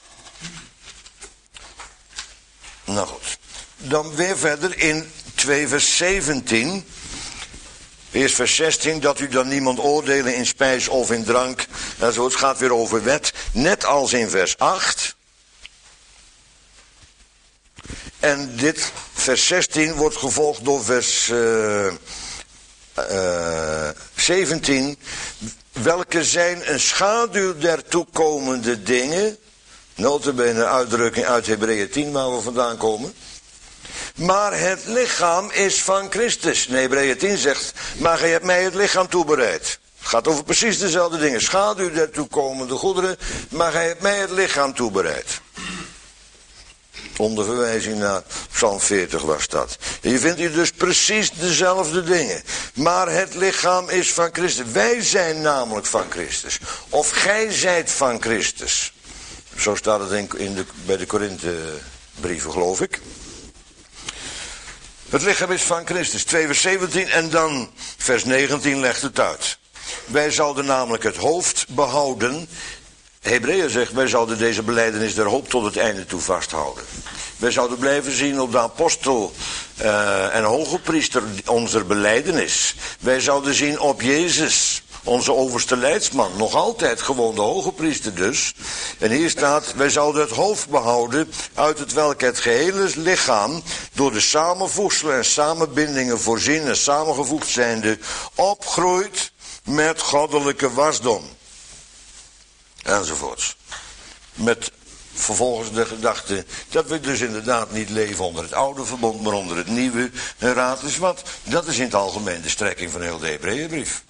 Nou goed, dan weer verder in twee vers zeventien. Eerst vers zestien, dat u dan niemand oordelen in spijs of in drank. En zo, het gaat weer over wet, net als in vers acht. En dit, vers zestien, wordt gevolgd door vers uh, uh, zeventien. Welke zijn een schaduw der toekomende dingen. Nota bene uitdrukking uit Hebreeën tien waar we vandaan komen. Maar het lichaam is van Christus. En Hebreeën tien zegt, maar gij hebt mij het lichaam toebereid. Het gaat over precies dezelfde dingen. Schaduw der toekomende goederen, maar gij hebt mij het lichaam toebereid. Onder verwijzing naar Psalm veertig was dat. Hier vindt u dus precies dezelfde dingen. Maar het lichaam is van Christus. Wij zijn namelijk van Christus. Of gij zijt van Christus. Zo staat het in, in de, bij de Korinthebrieven, geloof ik. Het lichaam is van Christus. twee vers zeventien en dan vers negentien legt het uit. Wij zouden namelijk het hoofd behouden. Hebreeën zegt, wij zouden deze belijdenis der hoop tot het einde toe vasthouden. Wij zouden blijven zien op de apostel uh, en hoge priester onze belijdenis. Wij zouden zien op Jezus, onze overste leidsman. Nog altijd gewoon de hoge priester dus. En hier staat, wij zouden het hoofd behouden, uit het welk het gehele lichaam door de samenvoegselen en samenbindingen voorzien en samengevoegd zijnde opgroeit met goddelijke wasdom. Enzovoorts. Met vervolgens de gedachte dat we dus inderdaad niet leven onder het oude verbond, maar onder het nieuwe. En raad eens wat. Dat is in het algemeen de strekking van heel de Hebreeënbrief.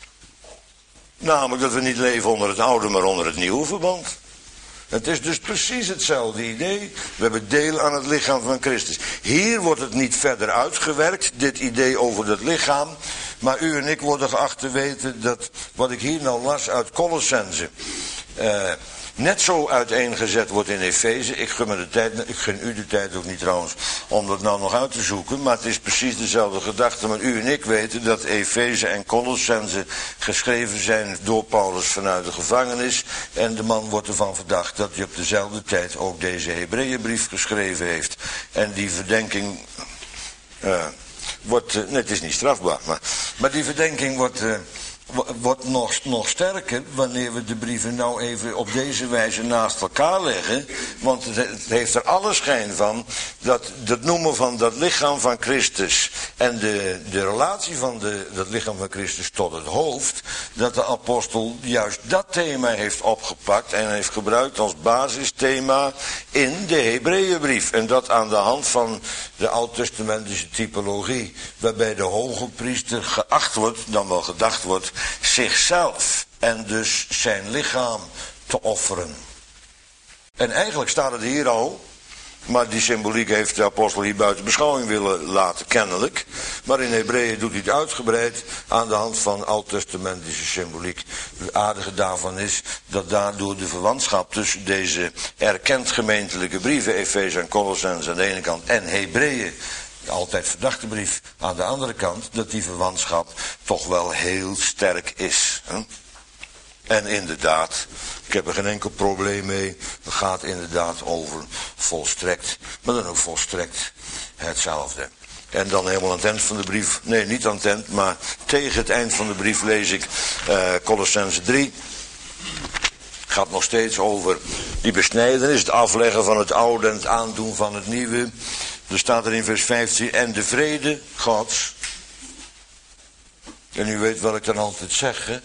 Namelijk dat we niet leven onder het oude, maar onder het nieuwe verbond. Het is dus precies hetzelfde idee. We hebben deel aan het lichaam van Christus. Hier wordt het niet verder uitgewerkt, dit idee over het lichaam. Maar u en ik worden geacht te weten dat wat ik hier nou las uit Colossense Uh, net zo uiteengezet wordt in Efeze. Ik gun, me de tijd, ik gun u de tijd ook niet trouwens om dat nou nog uit te zoeken. Maar het is precies dezelfde gedachte. Maar u en ik weten dat Efeze en Colossense geschreven zijn door Paulus vanuit de gevangenis. En de man wordt ervan verdacht dat hij op dezelfde tijd ook deze Hebreeënbrief geschreven heeft. En die verdenking uh, wordt, uh, nee het is niet strafbaar, maar, maar die verdenking wordt... Uh, wordt nog, nog sterker wanneer we de brieven nou even op deze wijze naast elkaar leggen. Want het, het heeft er alle schijn van dat het noemen van dat lichaam van Christus en de, de relatie van de, dat lichaam van Christus tot het hoofd, dat de apostel juist dat thema heeft opgepakt en heeft gebruikt als basisthema in de Hebreeënbrief. En dat aan de hand van de oud-testamentische typologie, waarbij de hoge priester geacht wordt, dan wel gedacht wordt, zichzelf en dus zijn lichaam te offeren. En eigenlijk staat het hier al, maar die symboliek heeft de apostel hier buiten beschouwing willen laten, kennelijk. Maar in Hebreeën doet hij het uitgebreid aan de hand van oud-testamentische symboliek. Het aardige daarvan is dat daardoor de verwantschap tussen deze erkend gemeentelijke brieven, Efeze en Colossense aan de ene kant en Hebreeën, altijd verdachte brief aan de andere kant, dat die verwantschap toch wel heel sterk is. Hè? En inderdaad, ik heb er geen enkel probleem mee. Het gaat inderdaad over volstrekt, maar dan ook volstrekt hetzelfde. En dan helemaal aan het eind van de brief, nee niet aan het eind, maar tegen het eind van de brief lees ik uh, Colossense drie. Gaat nog steeds over die besnijdenis, het afleggen van het oude en het aandoen van het nieuwe. Er staat er in vers vijftien, en de vrede Gods. En u weet wat ik dan altijd zeg, hè?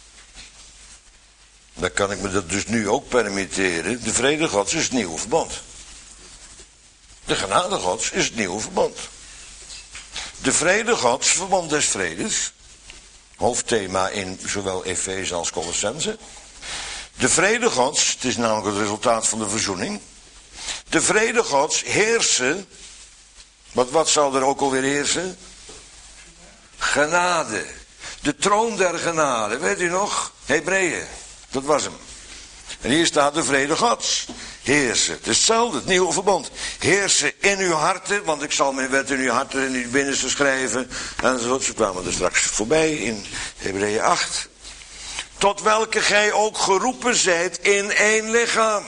Dan kan ik me dat dus nu ook permitteren. De vrede Gods is het nieuwe verbond. De genade Gods is het nieuwe verbond. De vrede Gods, verbond des vredes. Hoofdthema in zowel Efeze als Colossense. De vrede Gods, het is namelijk het resultaat van de verzoening. De vrede Gods heersen. Want wat zou er ook alweer heersen? Genade. De troon der genade. Weet u nog? Hebreeën. Dat was hem. En hier staat de vrede Gods. Heersen. Het is hetzelfde, het nieuwe verbond. Heersen in uw harten, want ik zal mijn wet in uw harten en in uw binnenste schrijven. En zo, ze kwamen er straks voorbij in Hebreeën acht. Tot welke gij ook geroepen zijt in één lichaam.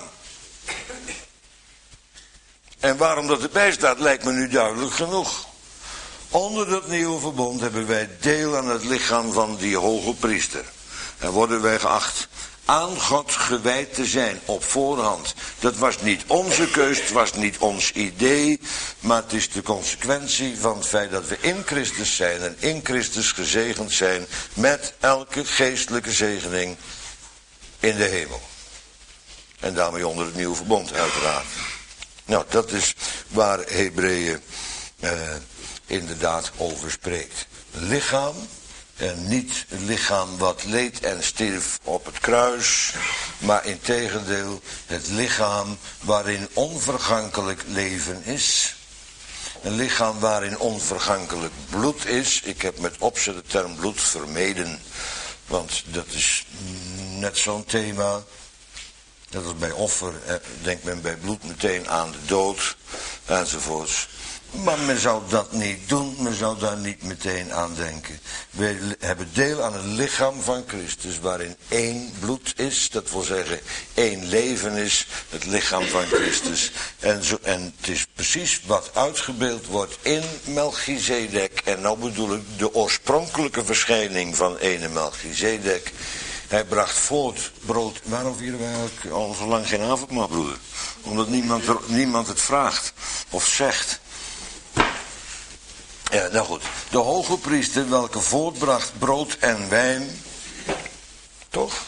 En waarom dat erbij staat, lijkt me nu duidelijk genoeg. Onder dat nieuwe verbond hebben wij deel aan het lichaam van die hoge priester. En worden wij geacht aan God gewijd te zijn op voorhand. Dat was niet onze keus, het was niet ons idee, maar het is de consequentie van het feit dat we in Christus zijn en in Christus gezegend zijn met elke geestelijke zegening in de hemel. En daarmee onder het nieuwe verbond uiteraard. Nou, dat is waar Hebreeën eh, inderdaad over spreekt. Lichaam. En niet het lichaam wat leed en stierf op het kruis, maar integendeel het lichaam waarin onvergankelijk leven is. Een lichaam waarin onvergankelijk bloed is. Ik heb met opzet de term bloed vermeden, want dat is net zo'n thema. Dat is bij offer, denkt men bij bloed meteen aan de dood, enzovoorts. Maar men zou dat niet doen, men zou daar niet meteen aan denken. We hebben deel aan het lichaam van Christus, waarin één bloed is, dat wil zeggen één leven is, het lichaam van Christus. En, zo, en het is precies wat uitgebeeld wordt in Melchizedek, en nou bedoel ik de oorspronkelijke verschijning van ene Melchizedek. Hij bracht voort brood. Waarom vieren wij eigenlijk al zo lang geen avondmaal, broeder? Omdat niemand, er, niemand het vraagt of zegt. Ja, nou goed. De hoge priester welke voortbracht brood en wijn. Toch?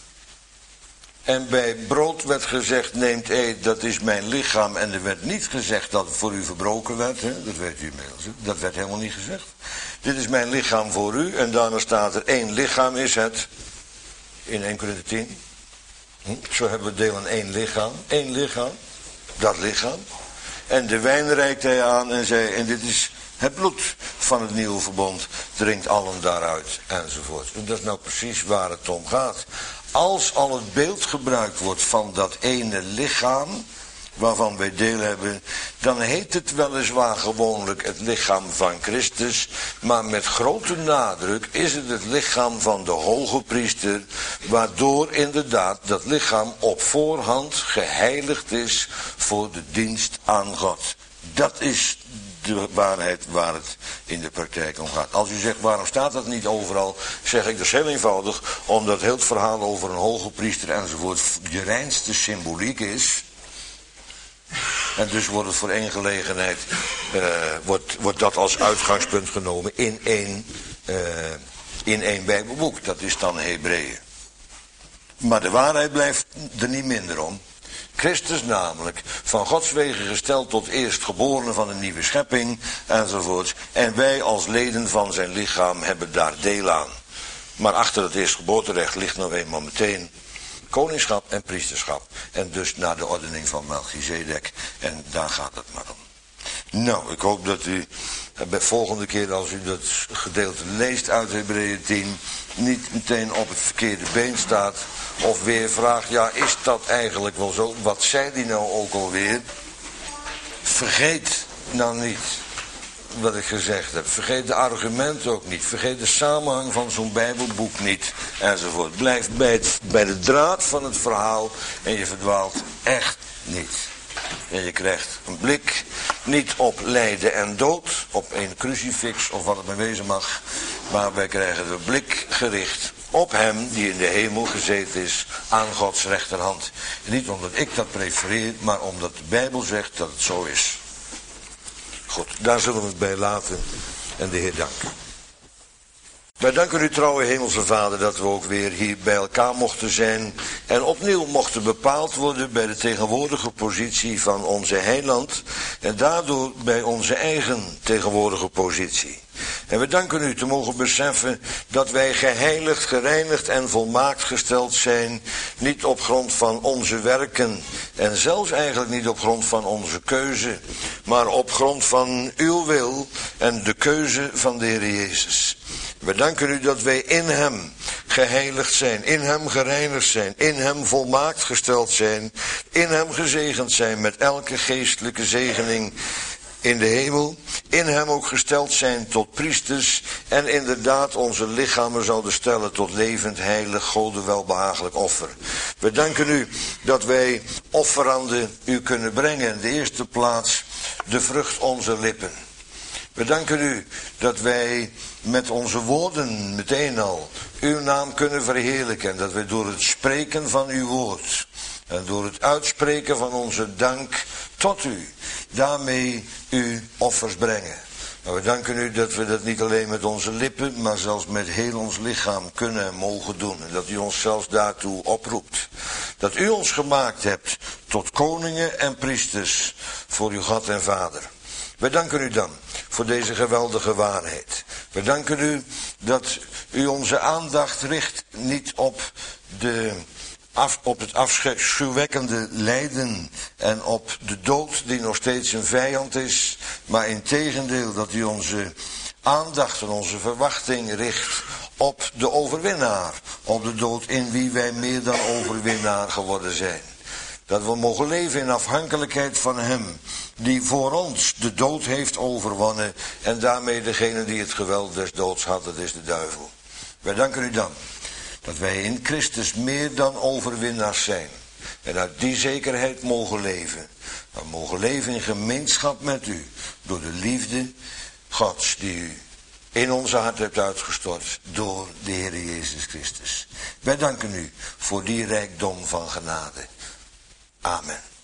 En bij brood werd gezegd, neemt eet, dat is mijn lichaam. En er werd niet gezegd dat het voor u verbroken werd. Hè? Dat weet u inmiddels. Hè? Dat werd helemaal niet gezegd. Dit is mijn lichaam voor u. En daarna staat er één lichaam is het. In Eerste Korinthe tien. Hm? Zo hebben we deel aan één lichaam. Eén lichaam. Dat lichaam. En de wijn reikte hij aan en zei, en dit is het bloed van het nieuwe verbond. Drinkt allen daaruit. Enzovoort. En dat is nou precies waar het om gaat. Als al het beeld gebruikt wordt van dat ene lichaam, waarvan wij deel hebben, dan heet het weliswaar gewoonlijk het lichaam van Christus, maar met grote nadruk is het het lichaam van de hoge priester, waardoor inderdaad dat lichaam op voorhand geheiligd is voor de dienst aan God. Dat is de waarheid waar het in de praktijk om gaat. Als u zegt, waarom staat dat niet overal, zeg ik, dat is heel eenvoudig, omdat heel het verhaal over een hoge priester enzovoort de reinste symboliek is. En dus wordt het voor één gelegenheid, uh, wordt, wordt dat als uitgangspunt genomen in één, uh, in één Bijbelboek. Dat is dan Hebreeën. Maar de waarheid blijft er niet minder om. Christus namelijk, van Gods wegen gesteld tot eerstgeborene van een nieuwe schepping, enzovoort. En wij als leden van zijn lichaam hebben daar deel aan. Maar achter het eerstgeboorterecht ligt nou eenmaal meteen koningschap en priesterschap. En dus naar de ordening van Melchizedek. En daar gaat het maar om. Nou, ik hoop dat u bij volgende keer als u dat gedeelte leest uit Hebreeën tien... niet meteen op het verkeerde been staat. Of weer vraagt, ja, is dat eigenlijk wel zo? Wat zei die nou ook alweer? Vergeet nou niet wat ik gezegd heb. Vergeet de argumenten ook niet. Vergeet de samenhang van zo'n Bijbelboek niet. Enzovoort. Blijf bij, het, bij de draad van het verhaal. En je verdwaalt echt niet. En je krijgt een blik niet op lijden en dood. Op een crucifix of wat het maar wezen mag. Maar wij krijgen de blik gericht op hem die in de hemel gezeten is aan Gods rechterhand. En niet omdat ik dat prefereer, maar omdat de Bijbel zegt dat het zo is. Goed, daar zullen we het bij laten en de Heer danken. Wij danken u, trouwe hemelse Vader, dat we ook weer hier bij elkaar mochten zijn en opnieuw mochten bepaald worden bij de tegenwoordige positie van onze heiland en daardoor bij onze eigen tegenwoordige positie. En we danken u te mogen beseffen dat wij geheiligd, gereinigd en volmaakt gesteld zijn. Niet op grond van onze werken en zelfs eigenlijk niet op grond van onze keuze. Maar op grond van uw wil en de keuze van de Heer Jezus. We danken u dat wij in hem geheiligd zijn, in hem gereinigd zijn, in hem volmaakt gesteld zijn, in hem gezegend zijn met elke geestelijke zegening in de hemel, in hem ook gesteld zijn tot priesters en inderdaad onze lichamen zouden stellen tot levend, heilig, Gode welbehagelijk offer. We danken u dat wij offeranden u kunnen brengen. In de eerste plaats de vrucht onze lippen. We danken u dat wij met onze woorden meteen al uw naam kunnen verheerlijken. Dat wij door het spreken van uw woord en door het uitspreken van onze dank tot u, daarmee u offers brengen. Maar we danken u dat we dat niet alleen met onze lippen, maar zelfs met heel ons lichaam kunnen en mogen doen. En dat u ons zelfs daartoe oproept. Dat u ons gemaakt hebt tot koningen en priesters voor uw God en Vader. We danken u dan voor deze geweldige waarheid. We danken u dat u onze aandacht richt niet op, de, af, op het afschuwwekkende lijden en op de dood die nog steeds een vijand is, maar integendeel dat u onze aandacht en onze verwachting richt op de overwinnaar, op de dood in wie wij meer dan overwinnaar geworden zijn. Dat we mogen leven in afhankelijkheid van hem, die voor ons de dood heeft overwonnen en daarmee degene die het geweld des doods had, dat is de duivel. Wij danken u dan dat wij in Christus meer dan overwinnaars zijn en uit die zekerheid mogen leven. We mogen leven in gemeenschap met u door de liefde Gods die u in onze hart hebt uitgestort door de Heer Jezus Christus. Wij danken u voor die rijkdom van genade. Amen.